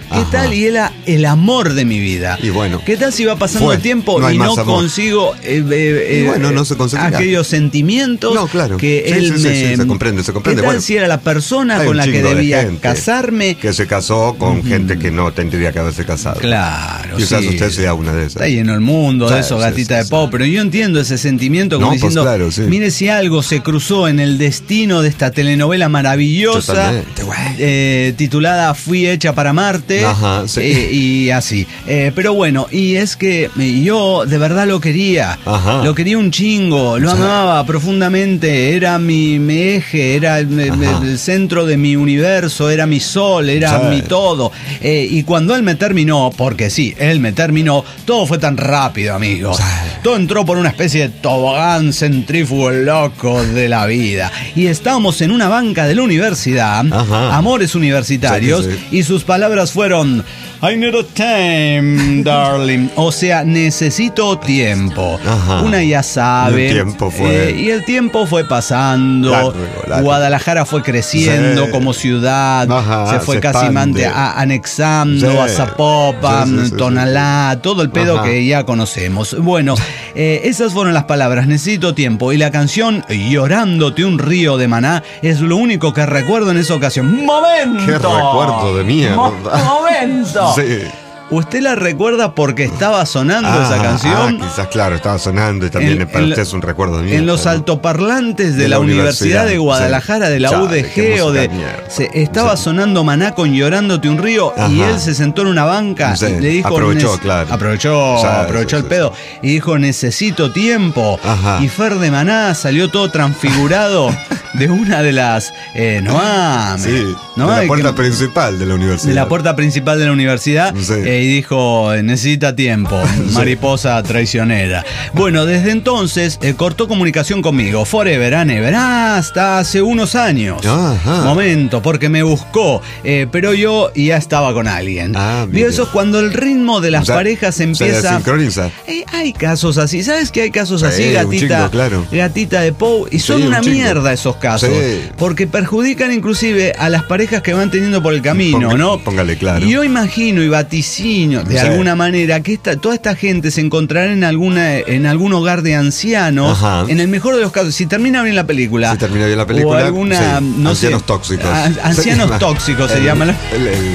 ¿Qué Ajá. tal? Y era el amor de mi vida. Y bueno, ¿Qué tal si va pasando fue. el tiempo No hay y no más amor. consigo eh, eh, Y bueno, no se conseguirá. aquellos sentimientos No, claro. que Sí, él sí, sí, me... sí, se comprende, se comprende. ¿Qué tal Bueno, si era la persona hay con un la que chingo de debía gente casarme? que se casó con gente que no tendría que haberse casado. Claro, Quizás sí. usted sea una de esas. Está lleno el mundo de Sí, eso, sí, gatita sí, de sí. pop, pero yo entiendo ese sentimiento como No, pues diciendo, claro, sí. mire si algo se cruzó en el destino de esta telenovela maravillosa Totalmente, güey. eh, titulada Fui hecha para Marte. Ajá, sí. eh, y así. Eh, pero bueno, y es que eh, yo de verdad lo quería. Ajá. Lo quería un chingo, lo Sí. amaba profundamente, era mi, mi eje, era el, Ajá. el centro de mi universo, era mi sol, era Sí. mi todo. Eh, y cuando él me terminó, porque sí, él me terminó, todo fue tan rápido, amigo. Sí. Todo entró por una especie de tobogán centrífugo loco de la vida. Y estábamos en una banca de la universidad, Ajá. amores universitarios, Sí, sí, sí. y sus palabras fueron: I need a time, darling. O sea, necesito tiempo. Ajá. Una ya sabe. Y el tiempo fue- eh, y el tiempo fue pasando. Largo, largo. Guadalajara fue creciendo Sí. como ciudad. Ajá, se fue se casi expande. mante- a- anexando Sí. a Zapopan, Sí, sí, sí, Tonalá, todo el pedo Ajá. que ya conocemos. Bueno, eh, esas fueron las palabras. Necesito tiempo. Y la canción Llorándote un río de Maná es lo único que recuerdo en esa ocasión. ¡Momento! Qué recuerdo de mierda. Mo- ¡Momento! Sí. ¿Usted la recuerda porque estaba sonando Ah, esa canción? ah, quizás, claro, estaba sonando y también En- para en usted la- es un recuerdo de mí. En los altoparlantes de, la, Universidad, de Guadalajara, de la Chale, U D qué G o de. música mierda. Se, estaba Sí. sonando Maná con Llorándote un río y Ajá. él se sentó en una banca Sí, y le dijo. aprovechó, "Nec- claro. Aprovechó, Sí, aprovechó sí, el sí, pedo. Y dijo: Necesito tiempo. Ajá. Y Fer de Maná salió todo transfigurado de una de las. Eh, no mames. Sí, no de la mames, puerta que- principal de la universidad. de la puerta principal de la universidad Sí. eh, y dijo: necesita tiempo, mariposa traicionera. Bueno, desde entonces eh, cortó comunicación conmigo, forever and ever, hasta hace unos años. Ajá. Momento, porque me buscó, eh, pero yo ya estaba con alguien. Ah, Vio mire. eso es cuando el ritmo de las O sea, parejas se empieza. sincroniza. Eh, hay casos así, ¿sabes que hay casos Sí, así, un gatita? chingo, claro. Gatita de Pou, y son Sí, un una chingo. mierda esos casos. Sí. Porque perjudican inclusive a las parejas que van teniendo por el camino, Ponga- ¿no? póngale claro. Y yo imagino y vaticino de Sí. alguna manera que esta, toda esta gente se encontrará en alguna en algún hogar de ancianos. Ajá. En el mejor de los casos, si termina bien la película. Si termina bien la película, O alguna, sí, no ancianos sé, tóxicos. a- ancianos Sí. tóxicos se El- llama. la- El, el-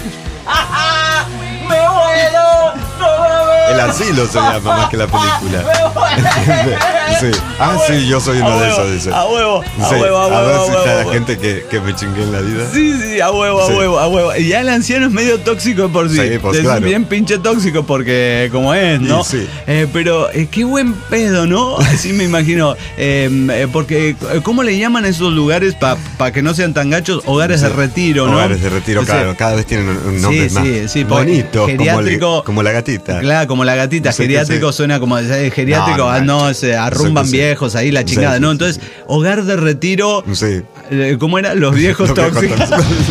¡Me muero! el asilo se llama más que la película. Sí. Ah, sí, yo soy uno A de huevo, esos. Dice. a huevo, a Sí, huevo, a a huevo, ver a si huevo, está a la huevo. gente que, que me chingué en la vida. Sí, sí, a huevo, a Sí. huevo, a huevo. Y ya el anciano es medio tóxico por sí. Sí, pues es claro. bien pinche tóxico porque como es, ¿no? Y sí. Eh, pero eh, qué buen pedo, ¿no? Así me imagino. Eh, eh, porque, eh, ¿cómo le llaman a esos lugares para que no sean tan gachos? Hogares Sí. de retiro, ¿no? Hogares de retiro, O sea, claro. Cada vez tienen un- un nombre sí, más sí, sí, porque bonito. geriátrico- Como, el- como la gatita. Claro, como la gatita, No sé qué geriátrico sé. suena como eh, geriátrico, No, no ah, no, manches. se No sé arrumban qué sé. viejos ahí, la Sí, chingada, sí, ¿no? sí, Entonces, sí. hogar de retiro, Sí. eh, ¿cómo era? Los viejos Los viejos tóxicos. tóxicos.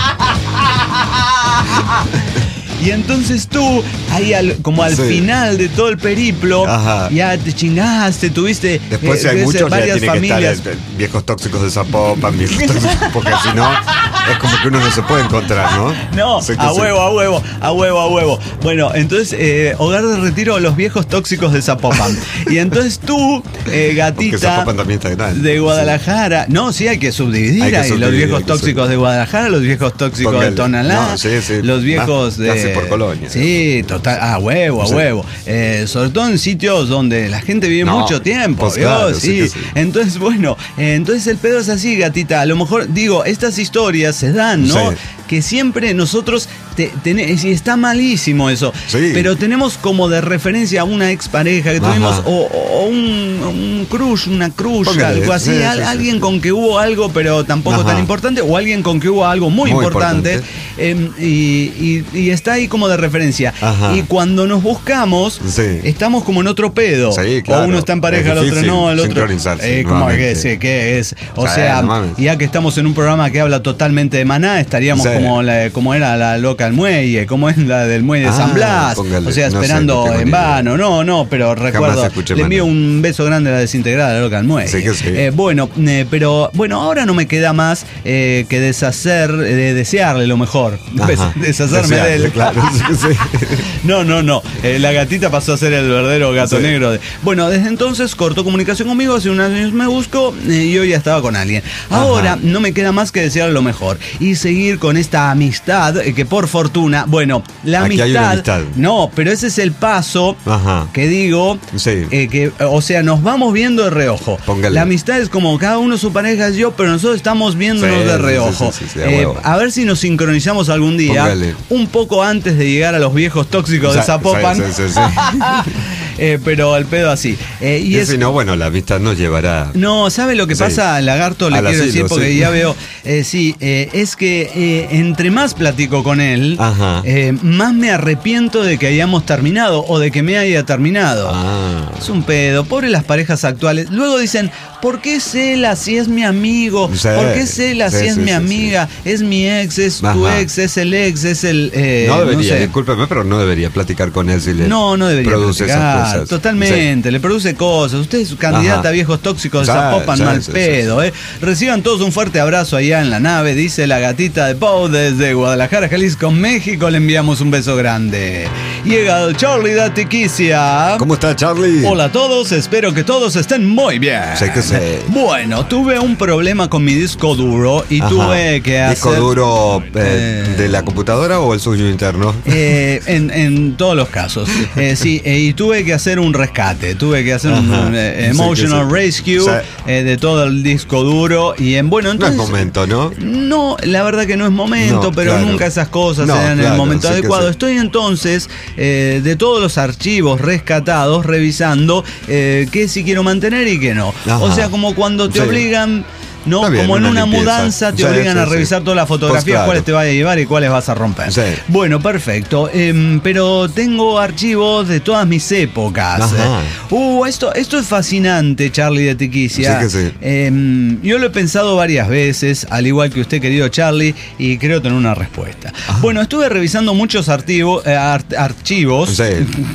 Y entonces tú, ahí al- como al Sí. final de todo el periplo, Ajá. ya te chingaste, tuviste Después, si eh, hay ves, muchos, ya varias tiene familias. que estar eh, viejos tóxicos de Zapopan, viejos tóxicos, porque si no, es como que uno no se puede encontrar, ¿no? No, Sí que a sí. huevo, a huevo, a huevo, a huevo. Bueno, entonces, eh, hogar de retiro, los viejos tóxicos de Zapopan. Y entonces tú, eh, Porque gatita Zapopan también está grande. de Guadalajara. No, sí, hay que subdividir Hay que ahí. Los subdividir, viejos hay que tóxicos subdividir. de Guadalajara, los viejos tóxicos Póngale. de Tonalá. No, sí, sí. Los viejos Ah, de. casi por colonia. Sí, total. A huevo, a Sí. huevo. Eh, sobre todo en sitios donde la gente vive No, mucho tiempo. pues ¿vio? claro, sí. sí que sí. Entonces, bueno, eh, entonces el pedo es así, gatita. A lo mejor, digo, estas historias se dan, ¿no? Sí. Que siempre nosotros, te, ten- y está malísimo eso, Sí. pero tenemos como de referencia a una expareja que tuvimos, Ajá. o, o un, un crush, una crush, Póngale, algo así, sí, al- sí, sí, alguien sí. con que hubo algo, pero tampoco Ajá. tan importante, o alguien con que hubo algo muy, Muy importante, importante. eh, y, y- y está ahí como de referencia. Ajá. Y cuando nos buscamos, Sí. estamos como en otro pedo. Sí, claro. O uno está en pareja, Es el otro difícil no, el otro. sincronizarse Eh, como que nuevamente. sí, que es. O Sí, sea, no mames. ya que estamos en un programa que habla totalmente de Maná, estaríamos Sí. como, la- como era la loca loca al muelle, como es la del muelle de Ah, San Blas. póngale. O sea, No sé, esperando no tengo en ni idea. vano. No, no, pero recuerdo. escuché Le envío Maná. un beso grande a la desintegrada, la loca al muelle. Sí que sí. Eh, bueno, eh, pero bueno, ahora no me queda más eh, que deshacer, eh, desearle lo mejor. Ajá. Deshacerme de él. Claro, sí, sí. No, no, no. Eh, la gatita pasó a ser el verdadero gato Sí. negro. de- Bueno, desde entonces cortó comunicación conmigo, hace unos años me buscó eh, y hoy ya estaba con alguien. Ahora Ajá. no me queda más que desearle lo mejor y seguir con esta amistad eh, que por fortuna, bueno, la Aquí amistad, hay una amistad. no, pero ese es el paso Ajá. que digo, Sí. eh, que, o sea, nos vamos viendo de reojo. Póngale. La amistad es como cada uno su pareja es yo, pero nosotros estamos viéndonos Sí, de sí, reojo. sí, sí, sí, a Eh, huevo. a ver si nos sincronizamos algún día, Póngale. un poco antes de llegar a los viejos tóxicos de Sí, Zapopan. sí, sí, sí, sí. Eh, pero al pedo así. Eh, y Y es, si no, bueno, la amistad nos llevará. no, ¿sabe lo que Sí. pasa, Lagarto? Le Al quiero asilo, decir, porque sí. ya veo. eh, sí, eh, es que eh, entre más platico con él, Ajá. eh, más me arrepiento de que hayamos terminado o de que me haya terminado. Ah. Es un pedo, pobre las parejas actuales. Luego dicen, ¿por qué Cela si es mi amigo? Sí, ¿Por qué Cela sí, si es sí, mi sí, amiga? Es mi ex, es tu Ajá. ex, es el ex, es el... eh, no debería, sé. discúlpeme, pero no debería platicar con él si le No, no debería produce platicar, esas cosas. totalmente, le produce cosas. Usted es su candidata Ajá. a viejos tóxicos de Sí, Zapopan, sí, mal sí, pedo, ¿eh? Reciban todos un fuerte abrazo allá en la nave, dice la gatita de Pau desde Guadalajara, Jalisco, México. Le enviamos un beso grande. Llega el Charlie de Atiquicia. ¿Cómo está, Charlie? Hola a todos, espero que todos estén muy bien. Sé que sé. Bueno, tuve un problema con mi disco duro y Ajá. tuve que hacer... ¿Disco duro eh, Eh, de la computadora o el suyo interno? Eh, en, en todos los casos. Eh, sí, eh, y tuve que hacer un rescate, tuve que hacer un Ajá. eh, Sí, emotional que rescue sí. eh, de todo el disco duro. Y en bueno, No entonces. es momento, ¿no? No, la verdad que no es momento, No, pero claro. nunca esas cosas No, se dan en claro, el momento sí que adecuado. sí. Estoy entonces eh, de todos los archivos rescatados revisando eh, qué sí quiero mantener y qué no. Ajá. O sea, como cuando te Sí. obligan. No, Está bien, como en una una limpieza. mudanza te Sí, obligan sí, a sí. revisar todas las fotografías, Pues claro. cuáles te vas a llevar y cuáles vas a romper. Sí. Bueno, perfecto. Em, pero tengo archivos de todas mis épocas. Ajá. Uh, esto, esto es fascinante, Charlie de Tiquicia. Sí que sí. Em, yo lo he pensado varias veces, al igual que usted, querido Charlie, y creo tener una respuesta. Bueno, estuve revisando muchos archivos, eh, ar- archivos, Sí.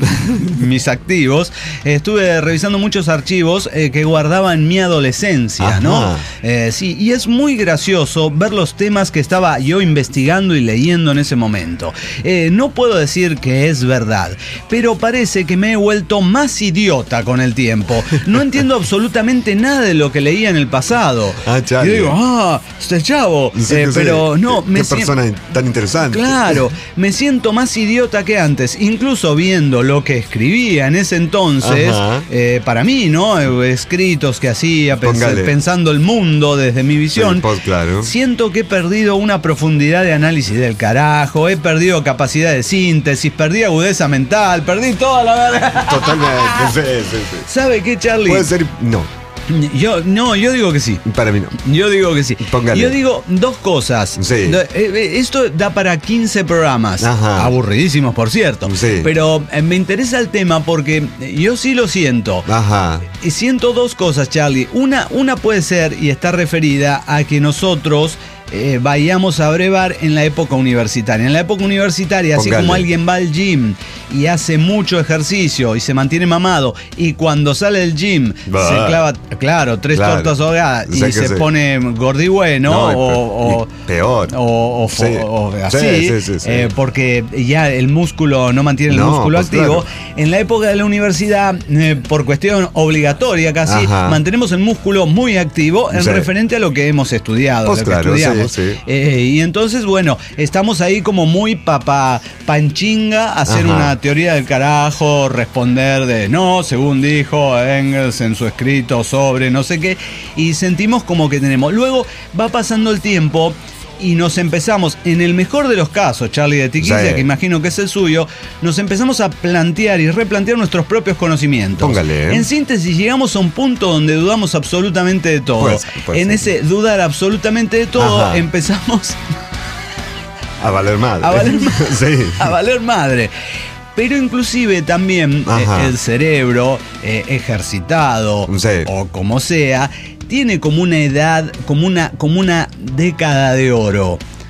mis activos. Estuve revisando muchos archivos eh, que guardaba en mi adolescencia, Ajá. ¿no? Eh, sí, y es muy gracioso ver los temas que estaba yo investigando y leyendo en ese momento. Eh, no puedo decir que es verdad, pero parece que me he vuelto más idiota con el tiempo. No entiendo absolutamente nada de lo que leía en el pasado. Ah, Charlie. Y digo, ah, este chavo. Sí Eh, que sí. pero no, Qué, me qué sien- persona tan interesante. Claro, me siento más idiota que antes, incluso viendo lo que escribía en ese entonces, Ajá. eh, para mí, ¿no? Eh, Escritos que hacía, pens- Póngale. pensando el mundo desde mi visión. Sí, pues, claro. Siento que he perdido una profundidad de análisis del carajo, he perdido capacidad de síntesis, perdí agudeza mental, perdí toda la verdad. Totalmente, sí, sí, sí. ¿Sabe qué, Charlie? Puede ser. No, Yo, no, yo digo que sí. para mí no. Yo digo que sí. Póngale. Yo digo dos cosas. Sí. Do- eh, eh, Esto da para quince programas. Ajá. Aburridísimos, por cierto. Sí. Pero eh, me interesa el tema porque yo sí lo siento. Ajá. Y siento dos cosas, Charlie. Una, una puede ser y está referida a que nosotros eh, vayamos a brevar en la época universitaria. En la época universitaria, así Póngale. como alguien va al gym y hace mucho ejercicio y se mantiene mamado y cuando sale del gym Bah. se clava, claro, tres Claro. tortas ahogadas y Sé que se sí. pone gordibueno No, y o, pe- y peor. o, o fo- Sí. o así, Sí, sí, sí, sí. eh, porque ya el músculo no mantiene el No, músculo pues activo. claro. En la época de la universidad, eh, por cuestión obligatoria casi, Ajá. mantenemos el músculo muy activo en Sí. referente a lo que hemos estudiado, Pues lo que claro, estudiamos. sí, sí. Eh, y entonces, bueno, estamos ahí como muy papá panchinga, hacer Ajá. una teoría del carajo, responder de no, según dijo Engels en su escrito sobre no sé qué, y sentimos como que tenemos. Luego va pasando el tiempo. Y nos empezamos, en el mejor de los casos, Charlie de Tiquicia, Sí. que imagino que es el suyo, nos empezamos a plantear y replantear nuestros propios conocimientos. Póngale. En síntesis, llegamos a un punto donde dudamos absolutamente de todo. Puede ser, puede en ser. ese dudar absolutamente de todo, Ajá. empezamos A valer madre. a valer, ma- Sí. a valer madre. Pero inclusive también eh, Ajá. el cerebro eh, ejercitado Sí. o como sea, tiene como una edad, como una, como una década de oro.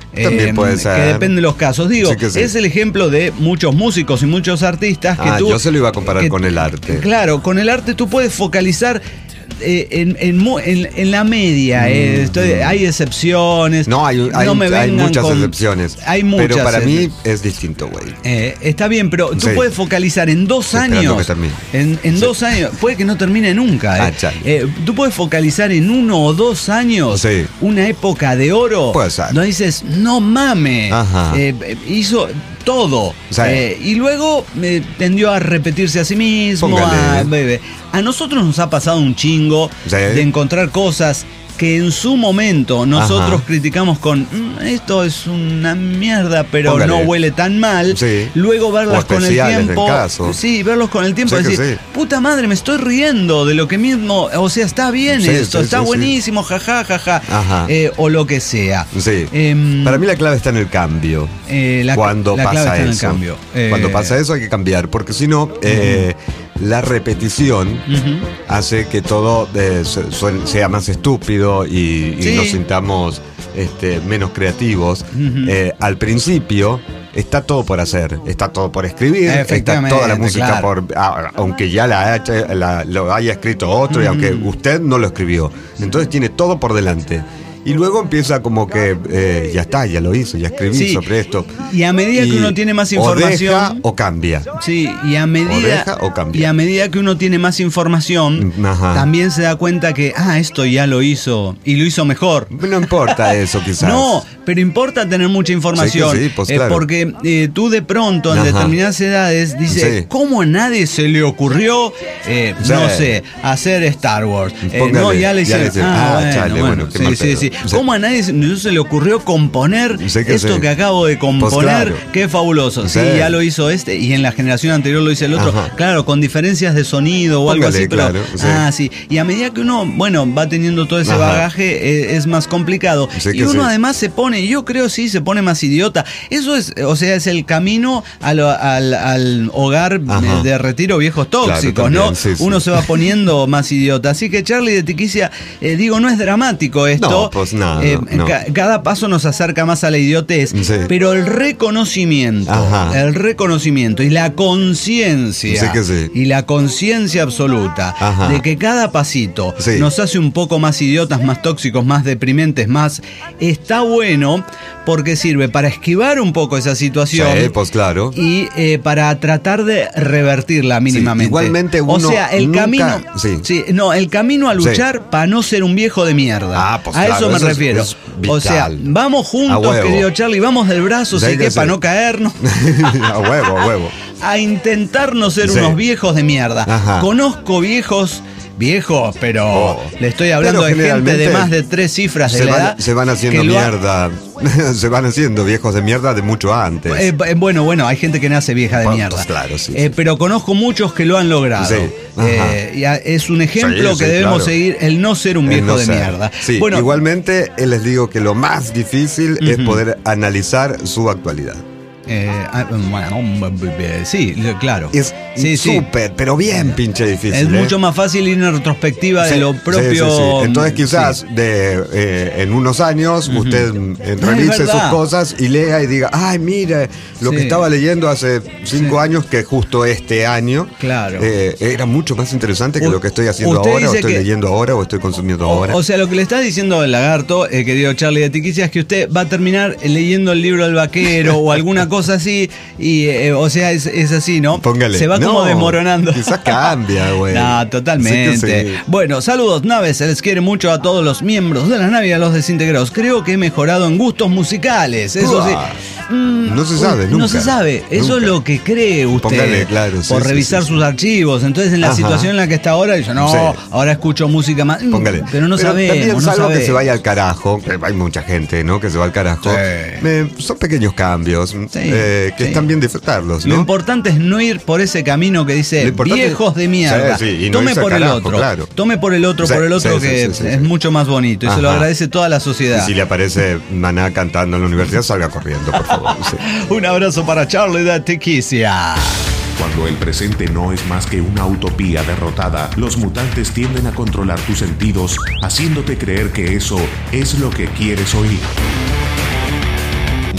También puede ser. Que depende de los casos. Digo, Sí que sí. es el ejemplo de muchos músicos y muchos artistas que Ah, tú... yo se lo iba a comparar que- con el arte. Claro, con el arte tú puedes focalizar eh, en, en, mu- en- en la media. eh, estoy- hay excepciones. No, hay, hay, no me hay vengan muchas con- excepciones. Hay muchas. Pero para eh, mí es distinto, güey. eh, está bien, pero tú Sí. puedes focalizar en dos Estoy esperando años. que termine. En, en Sí. dos años. Puede que no termine nunca. eh. Ah, chale. Eh, tú puedes focalizar en uno o dos años. Sí. Una época de oro. Puede ser. Donde dices, no mames. Ajá. Eh, eh, hizo todo. Sí. Eh, y luego eh, tendió a repetirse a sí mismo. Póngale. A, bebe. a nosotros nos ha pasado un chingo Sí. de encontrar cosas que en su momento nosotros Ajá. criticamos con "Mm, esto es una mierda, pero Póngale. no huele tan mal". Sí. Luego verlas O con el especiales en tiempo. caso. Sí, verlos con el tiempo y Sí que decir, sí. puta madre, me estoy riendo de lo que mismo. O sea, está bien Sí, esto, sí, está sí, sí. buenísimo, jaja, jaja. Ajá. Eh, o lo que sea. Sí. Em, Para mí la clave está en el cambio. eh, la, cuando la clave pasa está en el eso. cambio. Eh, Cuando pasa eso hay que cambiar, porque si no, eh, la repetición Ujú. hace que todo eh, se- suen- sea más estúpido y, y Sí. nos sintamos este, menos creativos. Ujú. Eh, al principio está todo por hacer, está todo por escribir, está Efectivamente, toda la música claro. por, a- aunque ya la, haya- la- lo haya escrito otro y aunque usted no lo escribió, entonces tiene todo por delante. Y luego empieza como que eh, ya está, ya lo hizo, ya escribí Sí. sobre esto. Y a medida que uno tiene más información- O deja o cambia. Sí, y a O medida deja o cambia. y a medida que uno tiene más información, Ajá. también se da cuenta que ah, esto ya lo hizo y lo hizo mejor. No importa eso quizás. No, pero importa tener mucha información. Sí que sí, pues eh, claro. porque eh, tú de pronto en Ajá. determinadas edades dices, Sí. ¿cómo a nadie se le ocurrió, eh, Sí. no sé, hacer Star Wars? Eh, Póngale, no, ya le ya hicieron. le hicieron. Ah, Ah, bueno, chale, bueno, bueno, qué sí, mal sí, pedo. sí. Sí. ¿Cómo a nadie se, no se le ocurrió componer Sí que esto sí. que acabo de componer? Pues claro. Qué fabuloso. Sí, Sí. ya lo hizo este y en la generación anterior lo hizo el otro. Ajá. Claro, con diferencias de sonido o algo Póngale, así, pero claro, sí. ah, sí. Y a medida que uno, bueno, va teniendo todo ese Ajá. bagaje, eh, es más complicado. Sí y que uno sí. además se pone, yo creo sí, se pone más idiota. Eso es, o sea, es el camino a lo- al, al hogar Ajá. eh, de retiro viejos tóxicos, Claro, también, ¿no? sí, sí. Uno se va poniendo más idiota. Así que Charlie de Tiquicia, eh, digo, no es dramático esto. No, pues nada, Eh, no. ca- cada paso nos acerca más a la idiotez, Sí. pero el reconocimiento, Ajá. el reconocimiento y la conciencia Sí que sí. y la conciencia absoluta Ajá. de que cada pasito Sí. nos hace un poco más idiotas, más tóxicos, más deprimentes, más está bueno porque sirve para esquivar un poco esa situación. Sí, pues claro. Y eh, para tratar de revertirla mínimamente. igualmente o uno sea, el nunca- camino, sí. no, el camino a luchar para no ser un viejo de mierda. Ah, pues a claro, eso me eso es- refiero. es o sea, vital. vamos A juntos, huevo. querido Charlie, vamos del brazo, Sí sí que que sí. para no caernos. A huevo, a huevo. A intentar no ser Sí. unos viejos de mierda. Ajá. Conozco viejos, viejos, pero Oh. le estoy hablando Pero de gente de generalmente más de tres cifras de Se la van, edad. se van haciendo que lo ha- mierda. Se van haciendo viejos de mierda de mucho antes. Eh, eh, bueno, bueno, hay gente que nace vieja de Pues, mierda. pues claro, sí, Eh, sí. pero conozco muchos que lo han logrado. Sí, ajá. Eh, y a- es un ejemplo Sí, que sí, debemos claro. seguir, el no ser un El viejo no de ser. mierda. Sí, bueno, igualmente eh, les digo que lo más difícil es Ujú. poder analizar su actualidad. eh, ah, bueno, eh, sí, claro. Es Sí, sí. súper, pero bien pinche difícil. Es ¿eh? mucho más fácil ir en retrospectiva de Sí, lo sí, propio. sí, sí. Entonces quizás Sí. de eh, en unos años usted eh, Es revise sus verdad. cosas y lea y diga, ay, mira, lo Sí. que estaba leyendo hace cinco Sí. años, que justo este año Claro. eh, era mucho más interesante que U- lo que estoy haciendo usted ahora, o dice estoy que- leyendo ahora, o estoy consumiendo O, ahora. o sea, lo que le está diciendo el lagarto, eh, querido Charlie de Tiquicia, es que usted va a terminar leyendo el libro del vaquero o alguna cosa así, y eh, o sea, es, es así, ¿no? Póngale. Se va como No, desmoronando. quizás cambia, güey. No, totalmente. Sí que sí. Bueno, saludos, naves. Se les quiere mucho a todos los miembros de la nave y a los desintegrados. Creo que he mejorado en gustos musicales. Eso sí. Uah. Mm, No se sabe, No nunca. se sabe. Eso Nunca. es lo que cree usted. Póngale, claro, sí, por sí, revisar sí, sí. sus archivos. Entonces, en la Ajá. situación en la que está ahora, dice, no, Sí. ahora escucho música más. Mm, Póngale. Pero no sabemos. También no salvo que sabemos. se vaya al carajo, que hay mucha gente, ¿no? Que se va al carajo. Sí. Eh, son pequeños cambios eh, que sí. están bien disfrutarlos, Lo ¿no? importante es no ir por ese camino que dice Lo importante- viejos de mierda. Sí, sí, y no Tome irse al por el carajo, otro. claro. Tome por el otro, Sí, por el otro sí, sí, que sí, sí, es sí. mucho más bonito. Y se lo Ajá. agradece toda la sociedad. Y si le aparece Maná cantando en la universidad, salga corriendo, por favor. Sí. Un abrazo para Charlie de Tiquicia. Cuando el presente no es más que una utopía derrotada, los mutantes tienden a controlar tus sentidos, haciéndote creer que eso es lo que quieres oír.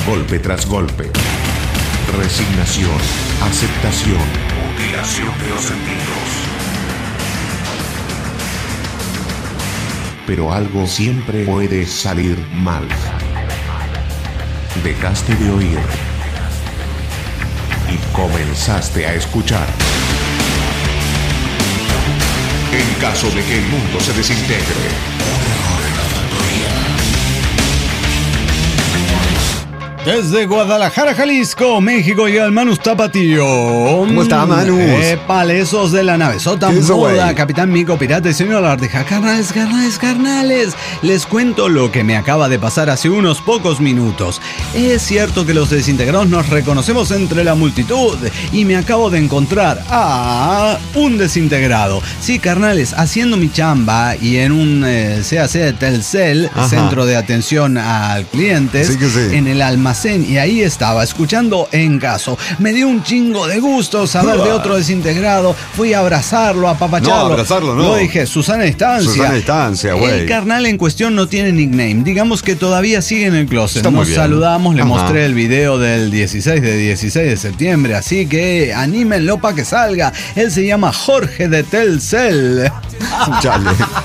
golpe tras golpe. Resignación, aceptación, mutilación de los sentidos. Pero algo siempre puede salir mal. Dejaste de oír y comenzaste a escuchar. En caso de que el mundo se desintegre, desde Guadalajara, Jalisco, México, llega el Manus Tapatío. ¿Cómo está, Manus? Eh, palesos de la nave Sota ¿Qué es eso, Muda, güey? Capitán Mico, Pirata y Señor Lardeja. Carnales, carnales, carnales. Les cuento lo que me acaba de pasar hace unos pocos minutos. Es cierto que los desintegrados nos reconocemos entre la multitud y me acabo de encontrar a un desintegrado. Sí, carnales, haciendo mi chamba y en un eh, C A C de Telcel, Ajá. Centro de Atención al Clientes, Sí que sí. en el almacén, y ahí estaba escuchando En Caso. Me dio un chingo de gusto saber de otro desintegrado. Fui a abrazarlo, a apapacharlo. No, abrazarlo no. Lo dije, Susana Distancia. Susana Distancia, güey. El carnal en cuestión no tiene nickname. Digamos que todavía sigue en el closet. Está muy Nos bien. saludamos, le Ajá. mostré el video del dieciséis de dieciséis de septiembre, así que anímenlo para que salga. Él se llama Jorge de Telcel. Chale.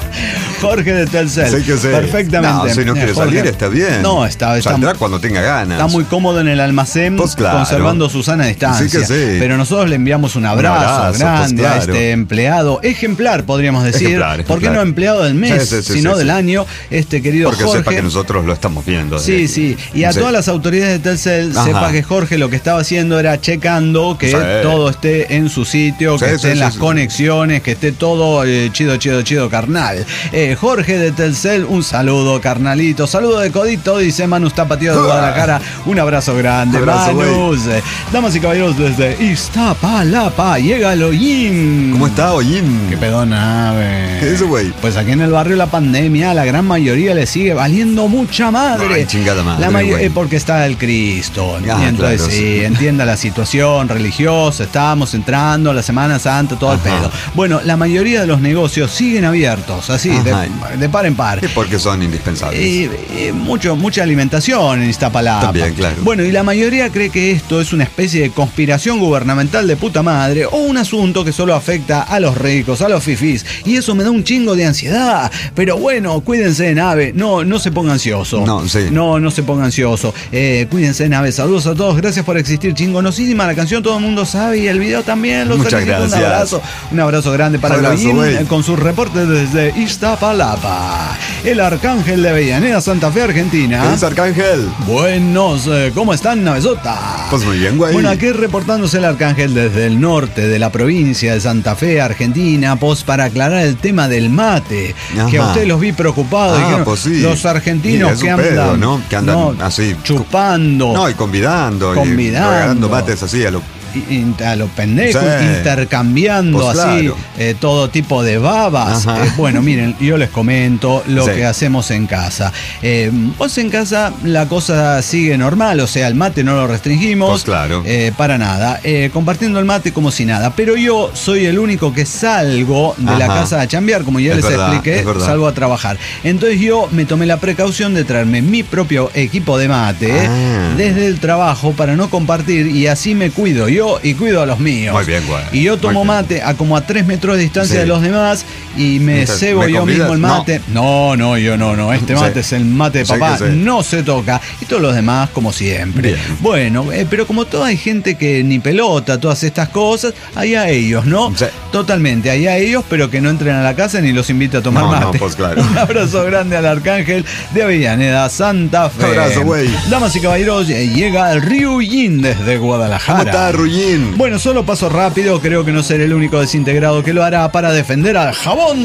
Jorge de Telcel. Sí que sí. Perfectamente. No, si no quiere Eh, Jorge. salir, está bien. No, está, está Saldrá cuando tenga ganas. Está muy cómodo en el almacén, Pues claro. conservando su sana distancia. Sí que sí. Pero nosotros le enviamos un abrazo, Un abrazo, grande pues a claro. este empleado ejemplar, podríamos decir. Ejemplar, ¿Por qué ejemplar. no empleado del mes, Sí, sí, sí, sino sí, del sí. año? Este querido Porque Jorge. sepa que nosotros lo estamos viendo. desde Sí, aquí. sí. Y a Sí. todas las autoridades de Telcel, Ajá. sepa que Jorge lo que estaba haciendo era checando que Sí. todo esté en su sitio, que Sí, esté sí, en sí, las sí. conexiones, que esté todo eh, chido, chido, chido, carnal. Eh, Jorge de Telcel, un saludo, carnalito. Saludo de codito, dice Manus Tapatío de Guadalajara. Un abrazo grande, Abrazo, Manus. Eh, Damas y caballeros, desde Iztapalapa llega el Hollín. ¿Cómo está, Ollín? ¿Qué pedo, nave? ¿Qué es eso, güey? Pues aquí en el barrio la pandemia, a la gran mayoría le sigue valiendo mucha madre. Ay, chingada madre, La mayo- güey. eh, porque está el Cristo. Ah, y entonces, claro, sí, sí. entienda la situación religiosa, estamos entrando, la Semana Santa, todo el Ajá. pedo. Bueno, la mayoría de los negocios siguen abiertos, así, de, Ajá. de par en par. Es porque son indispensables. Y, y mucho, mucha alimentación en Iztapalapa. También, claro. Bueno, y la mayoría cree que esto es una especie de conspiración gubernamental de puta madre o un asunto que solo afecta a los ricos, a los fifís. Y eso me da un chingo de ansiedad. Pero bueno, cuídense, nave. No, no se ponga ansioso. No, sí. No, no se ponga ansioso. Eh, cuídense, nave. Saludos a todos. Gracias por existir, chingonosísima. La canción todo el mundo sabe y el video también. Los Muchas felicito. gracias. Un abrazo. Un abrazo grande para Abrazo, Elohim, güey. eh, con sus reportes desde Iztapalapa. El Arcángel de Avellaneda, Santa Fe, Argentina. ¿Qué dice Arcángel? Buenos, eh, ¿cómo están, navezota? Pues muy bien, güey. Bueno, aquí reportándose el Arcángel desde el norte de la provincia de Santa Fe, Argentina, pues para aclarar el tema del mate, Ajá. que a ustedes los vi preocupados. Ah, dijeron, pues sí. los argentinos Y es que un andan, pedo, ¿no? Que andan no, así. chupando. No, y convidando. Convidando. Y regalando mates así a lo. y- a los pendejos, Sí. intercambiando Pues así claro. eh, todo tipo de babas. Ajá. Eh, bueno, miren, yo les comento lo Sí. que hacemos en casa. Eh, vos en casa la cosa sigue normal, o sea, el mate no lo restringimos. Pues claro. eh, para nada. Eh, compartiendo el mate como si nada. Pero yo soy el único que salgo de la Ajá. casa a chambear, como ya Es les verdad, expliqué, es verdad. salgo a trabajar. Entonces yo me tomé la precaución de traerme mi propio equipo de mate Ah. desde el trabajo para no compartir y así me cuido yo y cuido a los míos. Muy bien, güey. Y yo tomo Muy bien. mate a como a tres metros de distancia Sí. de los demás y me Entonces, cebo ¿me yo convidas? mismo el mate. No. no, yo no, no. Este Sí. mate es el mate de Sí papá, que sí. no se toca. Y todos los demás, como siempre. Bien. Bueno, eh, pero como toda hay gente que ni pelota, todas estas cosas, allá ellos, ¿no? Sí. Totalmente, allá ellos, pero que no entren a la casa ni los invite a tomar No, mate. no, pues claro. Un abrazo grande al Arcángel de Avellaneda, Santa Fe. Abrazo, güey. Damas y caballeros, eh, llega el Ryujin desde Guadalajara. ¿Cómo está, Ruyin? Bueno, solo paso rápido, creo que no seré el único desintegrado que lo hará para defender al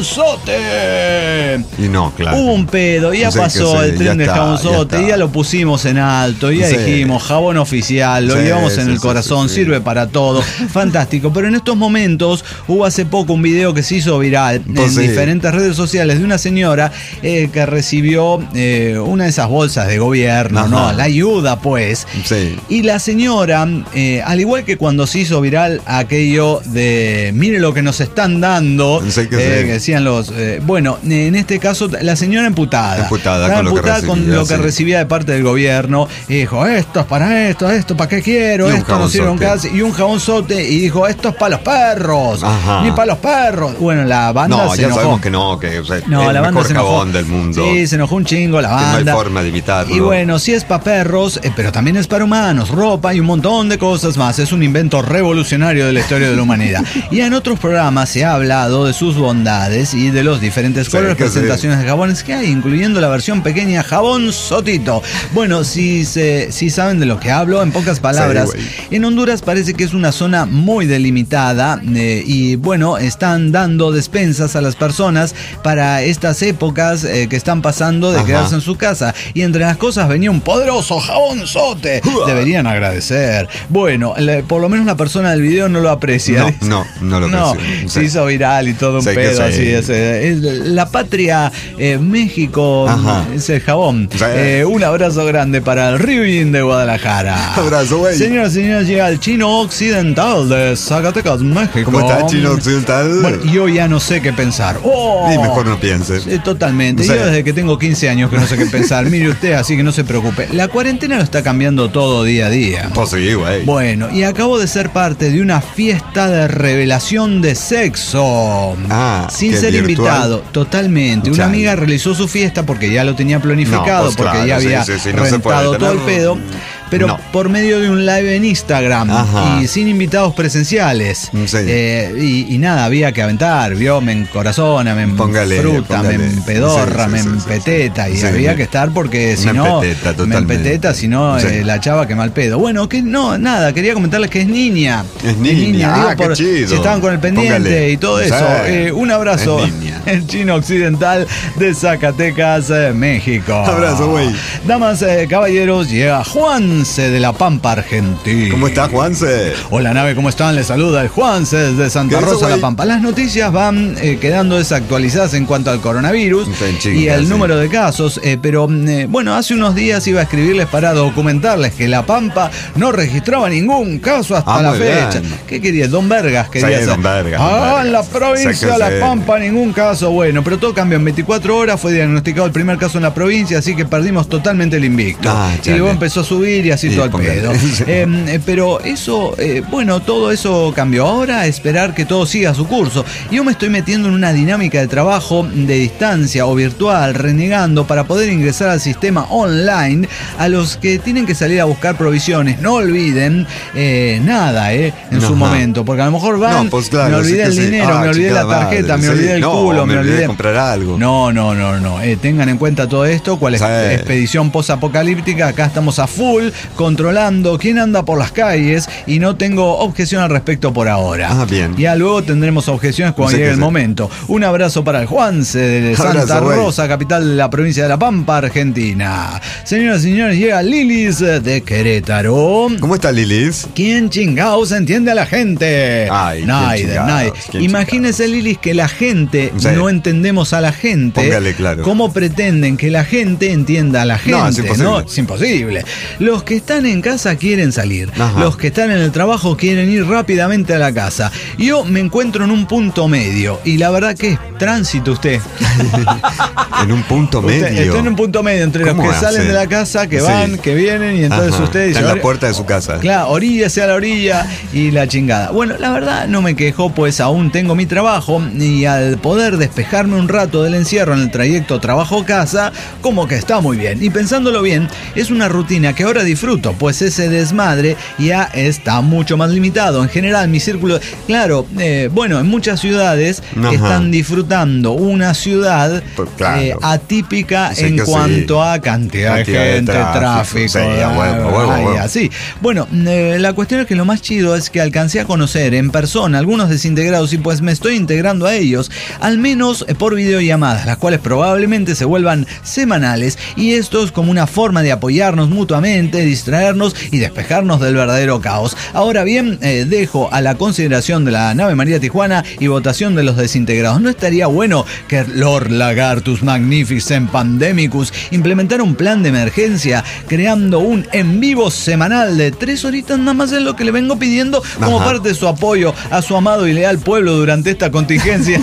Jabonzote. Y no, claro. Hubo un pedo, ya Sí que pasó sí, el tren ya del está, Jabonzote, ya ya, está. lo pusimos en alto, ya Sí. dijimos jabón oficial, lo Sí, llevamos en sí, el sí, corazón, sí, sí. sirve para todo, fantástico. Pero en estos momentos hubo hace poco un video que se hizo viral Pues en sí. diferentes redes sociales de una señora eh, que recibió eh, una de esas bolsas de gobierno, Ajá. ¿no? La ayuda, pues. Sí. Y la señora, eh, al igual que que cuando se hizo viral aquello de mire lo que nos están dando, Sí, que eh, sí. que decían los, eh, bueno, en este caso la señora emputada, Emputada Estaba con lo que emputada con recibía, lo que sí. recibía de parte del gobierno, y dijo, esto es para esto, esto para qué quiero, Y un esto no sirve un jabonzote. gas, y un jabonzote, y dijo, esto es para los perros, Ajá. ni para los perros. Bueno, la banda No, se ya enojó. sabemos que no, que o sea, No, el la banda mejor se enojó. jabón del mundo. Sí, se enojó un chingo la Que no hay banda. forma de evitarlo. Y bueno, sí es para perros, eh, pero también es para humanos, ropa y un montón de cosas más. Es un invento revolucionario de la historia de la humanidad. Y en otros programas se ha hablado de sus bondades y de los diferentes Sí, colores, que sí. presentaciones de jabones que hay, incluyendo la versión pequeña Jabón Sotito. Bueno, si, se, si saben de lo que hablo, en pocas palabras, Sí, güey. en Honduras parece que es una zona muy delimitada eh, y bueno, están dando despensas a las personas para estas épocas eh, que están pasando de Ajá. quedarse en su casa. Y entre las cosas venía un poderoso jabonzote. Deberían agradecer. Bueno, le- por lo menos la persona del video no lo aprecia. No, no, no lo No, aprecio. se Sí. hizo viral y todo un Sí, que pedo sí. así. Es, eh, es la patria eh, México, Ajá. es el jabón. Sí. Eh, un abrazo grande para el Ribbing de Guadalajara. Abrazo, güey. Señoras y señores, llega el chino occidental de Zacatecas, México. ¿Cómo está, chino occidental? Bueno, yo ya no sé qué pensar. ¡Oh! Y mejor no piense. Sí, totalmente. Sí. Yo desde que tengo quince años que no sé qué pensar. Mire usted, así que no se preocupe. La cuarentena lo está cambiando todo día a día. Pues sí, güey. Bueno, y acabo de ser parte de una fiesta de revelación de sexo. Ah, sin ¿qué, ser virtual? invitado, totalmente. Una Chale. amiga realizó su fiesta porque ya lo tenía planificado, No, pues porque claro, ya sí, había sí, sí, no se puede rentado todo el tener- pedo. Pero No. por medio de un live en Instagram Ajá. y sin invitados presenciales. Sí. Eh, y, y nada, había que aventar, vio, me encorazona, me Póngale, fruta, póngale. me empedorra, Sí, sí, me sí, sí, empeteta. sí. Y Sí, había me- que estar porque si me no, empeteta, me totalmente. empeteta, si no, Sí. eh, la chava que mal pedo. Bueno, que no, nada, quería comentarles que es niña. Es niña, ah, qué chido. Si estaban con el pendiente Póngale. y todo Sí. eso. Eh, un abrazo. Es niña. El chino occidental de Zacatecas, eh, México. Abrazo, güey. Damas, eh, caballeros, llega Juanse de La Pampa, Argentina. ¿Cómo está, Juanse? Hola, nave, ¿cómo están? Les saluda el Juanse desde Santa ¿Qué hizo, Rosa, La güey? Pampa. Las noticias van eh, quedando desactualizadas en cuanto al coronavirus Sí, chinga, y el sí. número de casos, eh, pero eh, bueno, hace unos días iba a escribirles para documentarles que La Pampa no registraba ningún caso hasta Ah, la muy fecha. bien. ¿Qué quería? Don Vergas quería Sí, hacer. Don Vergas, Don Ah, Vergas. en la provincia Sí, de que La sí. Pampa ningún caso. Bueno, pero todo cambió en veinticuatro horas, fue diagnosticado el primer caso en la provincia, así que perdimos totalmente el invicto. Ah, y chale. luego empezó a subir y así Sí, todo el póngale. pedo. Sí. Eh, eh, pero eso, eh, bueno, todo eso cambió. Ahora a esperar que todo siga su curso. Yo me estoy metiendo en una dinámica de trabajo de distancia o virtual, renegando para poder ingresar al sistema online. A los que tienen que salir a buscar provisiones, no olviden eh, nada, eh, en Ajá. su momento, porque a lo mejor van, No, pues claro, me olvidé sí que el sí. dinero, Ah, me olvidé la chingada tarjeta, madre, me sí. olvidé el No, culo, me me olvidé olvidé de comprar algo. No, no, no, no. Eh, tengan en cuenta todo esto, cuál es Sí. expedición posapocalíptica. Acá estamos a full, controlando quién anda por las calles y no tengo objeción al respecto por ahora. Ah, bien. Ya luego tendremos objeciones cuando Sí llegue que el sí. momento. Un abrazo para el Juanse de Abrazo, Santa güey. Rosa, capital de la provincia de La Pampa, Argentina. Señoras y señores, llega Lilis de Querétaro. ¿Cómo está, Lilis? ¿Quién chingados entiende a la gente? Ay, ¿quién nadie, chingados? nadie. ¿Quién Imagínese, Lilis, que la gente Sí. no entendemos a la gente. Póngale claro. ¿Cómo pretenden que la gente entienda a la gente? No, es imposible. Es imposible. Los que están en casa quieren salir. Ajá. Los que están en el trabajo quieren ir rápidamente a la casa. Yo me encuentro en un punto medio. Y la verdad que es tránsito usted. En un punto Usted medio. está en un punto medio entre los ¿Cómo que salen hace? de la casa, que Sí. van, que vienen, y entonces Ajá. usted dice, Está en la "Ahora- puerta de su casa. Claro, oríllese a la orilla y la chingada". Bueno, la verdad no me quejo, pues aún tengo mi trabajo y al poder despejarme un rato del encierro en el trayecto trabajo-casa, como que está muy bien. Y pensándolo bien, es una rutina que ahora disfruto, pues ese desmadre ya está mucho más limitado. En general, mi círculo, claro, eh, bueno, en muchas ciudades Ajá. están disfrutando una ciudad Pues, claro. eh, atípica Sí en que sí. cuanto a cantidad, Cantidad de de gente, tráfico. tráfico, Sí, a huevo, a huevo, a ay, huevo. así. Bueno, eh, la cuestión es que lo más chido es que alcancé a conocer en persona algunos desintegrados y pues me estoy integrando a ellos, al menos eh, por videollamadas, las cuales probablemente se vuelvan semanales, y esto es como una forma de apoyarnos mutuamente de distraernos y despejarnos del verdadero caos. Ahora bien, eh, dejo a la consideración de la nave María Tijuana y votación de los desintegrados. ¿No estaría bueno que Lord Lagartus Magnificent Pandemicus implementara un plan de emergencia creando un en vivo semanal de tres horitas nada más? Es lo que le vengo pidiendo como Ajá. parte de su apoyo a su amado y leal pueblo durante esta contingencia.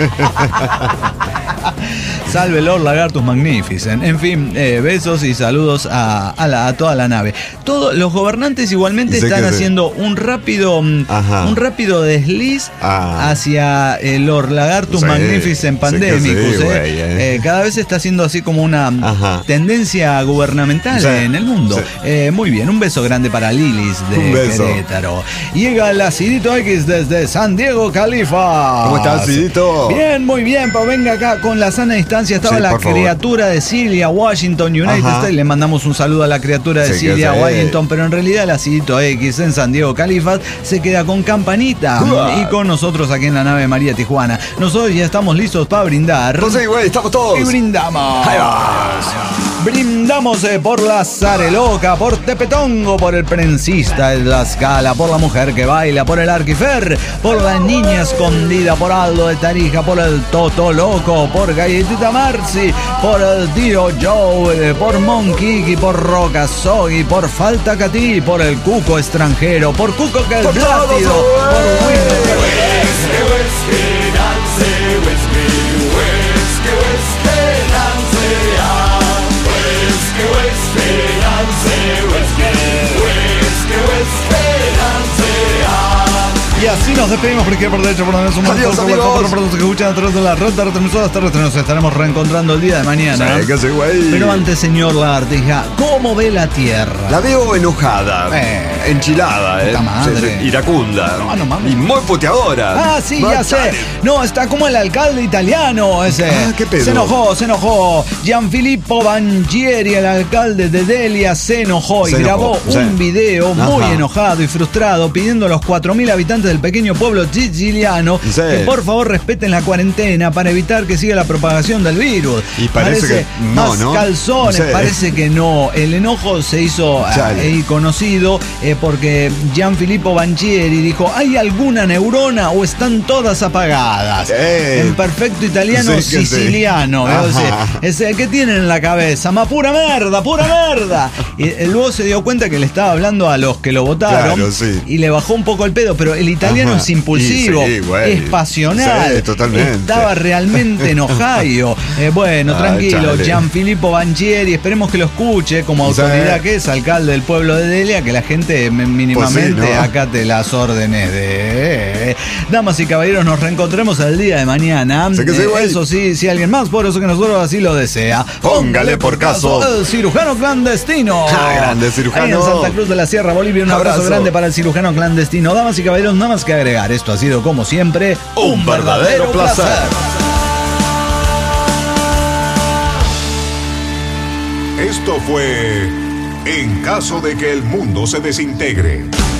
Salve Lord Lagartus Magnificent. En fin, eh, besos y saludos a, a, la, a toda la nave. Todos los gobernantes igualmente Sé están que sí. haciendo un rápido Ajá. un rápido desliz Ah. hacia el Lord Lagartus Sí, Magnificent sé que Pandemicus. sí, eh. güey, eh. Eh, cada vez está haciendo así como una Ajá. tendencia gubernamental Sí, en el mundo. sí. Eh, muy bien, un beso grande para Lilis de Un beso. Querétaro. Llega el Acidito X desde San Diego, Califa. ¿Cómo estás, Acidito? Bien, muy bien, pues venga acá con la sana distancia. Estaba Sí, la por favor. criatura de Cilia, Washington, United Ajá. States. Le mandamos un saludo a la criatura de Sí, que Cilia, sí. Washington, pero en realidad el Acidito X en San Diego, Califas, se queda con Campanita Uah. y con nosotros aquí en la nave María Tijuana. Nosotros ya estamos listos para brindar. Entonces, güey, estamos todos. Y brindamos. Ahí va. Brindamos eh, por la Zareloca, por Tepetongo, por el prensista de Tlaxcala, por la mujer que baila, por el Arquifer, por la niña escondida, por Aldo de Tarija, por el Toto Loco, por Galletita Marci, por el tío Joe, eh, por Monkiki, por Roca Soggy, por Falta Catí, por el Cuco extranjero, por Cuco que el Por todos, Plácido, por Windows. Y así nos despedimos porque por derecho, por donde somos Adiós, todos, amigos. por los que escuchan a través de la red de retransmisoras terrestres. Nos estaremos reencontrando el día de mañana. Sí, que sí, güey. Pero antes, señor Lagartija, ¿cómo ve la Tierra? La veo enojada, Eh. enchilada, eh. Puta madre. Sí, sí, iracunda. No, no mames. Y muy puteadora. Ah, sí, No, ya sé. dale. No, está como el alcalde italiano ese. Ah, ¿qué pedo? Se enojó, se enojó. Gianfilippo Bangieri, el alcalde de Delia, se enojó y Se grabó enojó, sí. un video muy Ajá. enojado y frustrado pidiendo a los cuatro mil habitantes del pequeño pueblo siciliano Sí. que por favor respeten la cuarentena para evitar que siga la propagación del virus. Y parece que no, más ¿no? calzones, Sí. parece que no. El enojo se hizo Chale. eh, conocido eh, porque Gianfilippo Bangieri dijo: ¿hay alguna neurona o están todas apagadas? Eh. En perfecto italiano Sí, que sí. siciliano. Ajá. O sea, ese, ¿qué tienen en la cabeza? ¡Ma pura merda, pura merda! Y eh, luego se dio cuenta que le estaba hablando a los que lo votaron. Claro, sí. Y le bajó un poco el pedo, pero el italiano Ajá. es impulsivo, Y sí, güey. es pasional. Sí, totalmente. Estaba realmente enojado. Eh, bueno, Ay, tranquilo, chale. Gianfilippo Bangieri, esperemos que lo escuche como Sí. autoridad que es, alcalde del pueblo de Delia, que la gente m- mínimamente Pues sí, ¿no? acate las órdenes de... Damas y caballeros, nos reencontremos el día de mañana. Sí que sí, Eh, güey. Eso sí, si alguien más poderoso que nosotros así lo desea. Póngale por caso. El cirujano clandestino. Ah, grande cirujano. Ahí en Santa Cruz de la Sierra, Bolivia, un abrazo, Abrazo. grande para el cirujano clandestino. Damas y caballeros, nada más que agregar. Esto ha sido, como siempre, Un verdadero placer. Esto fue En caso de que el mundo se desintegre.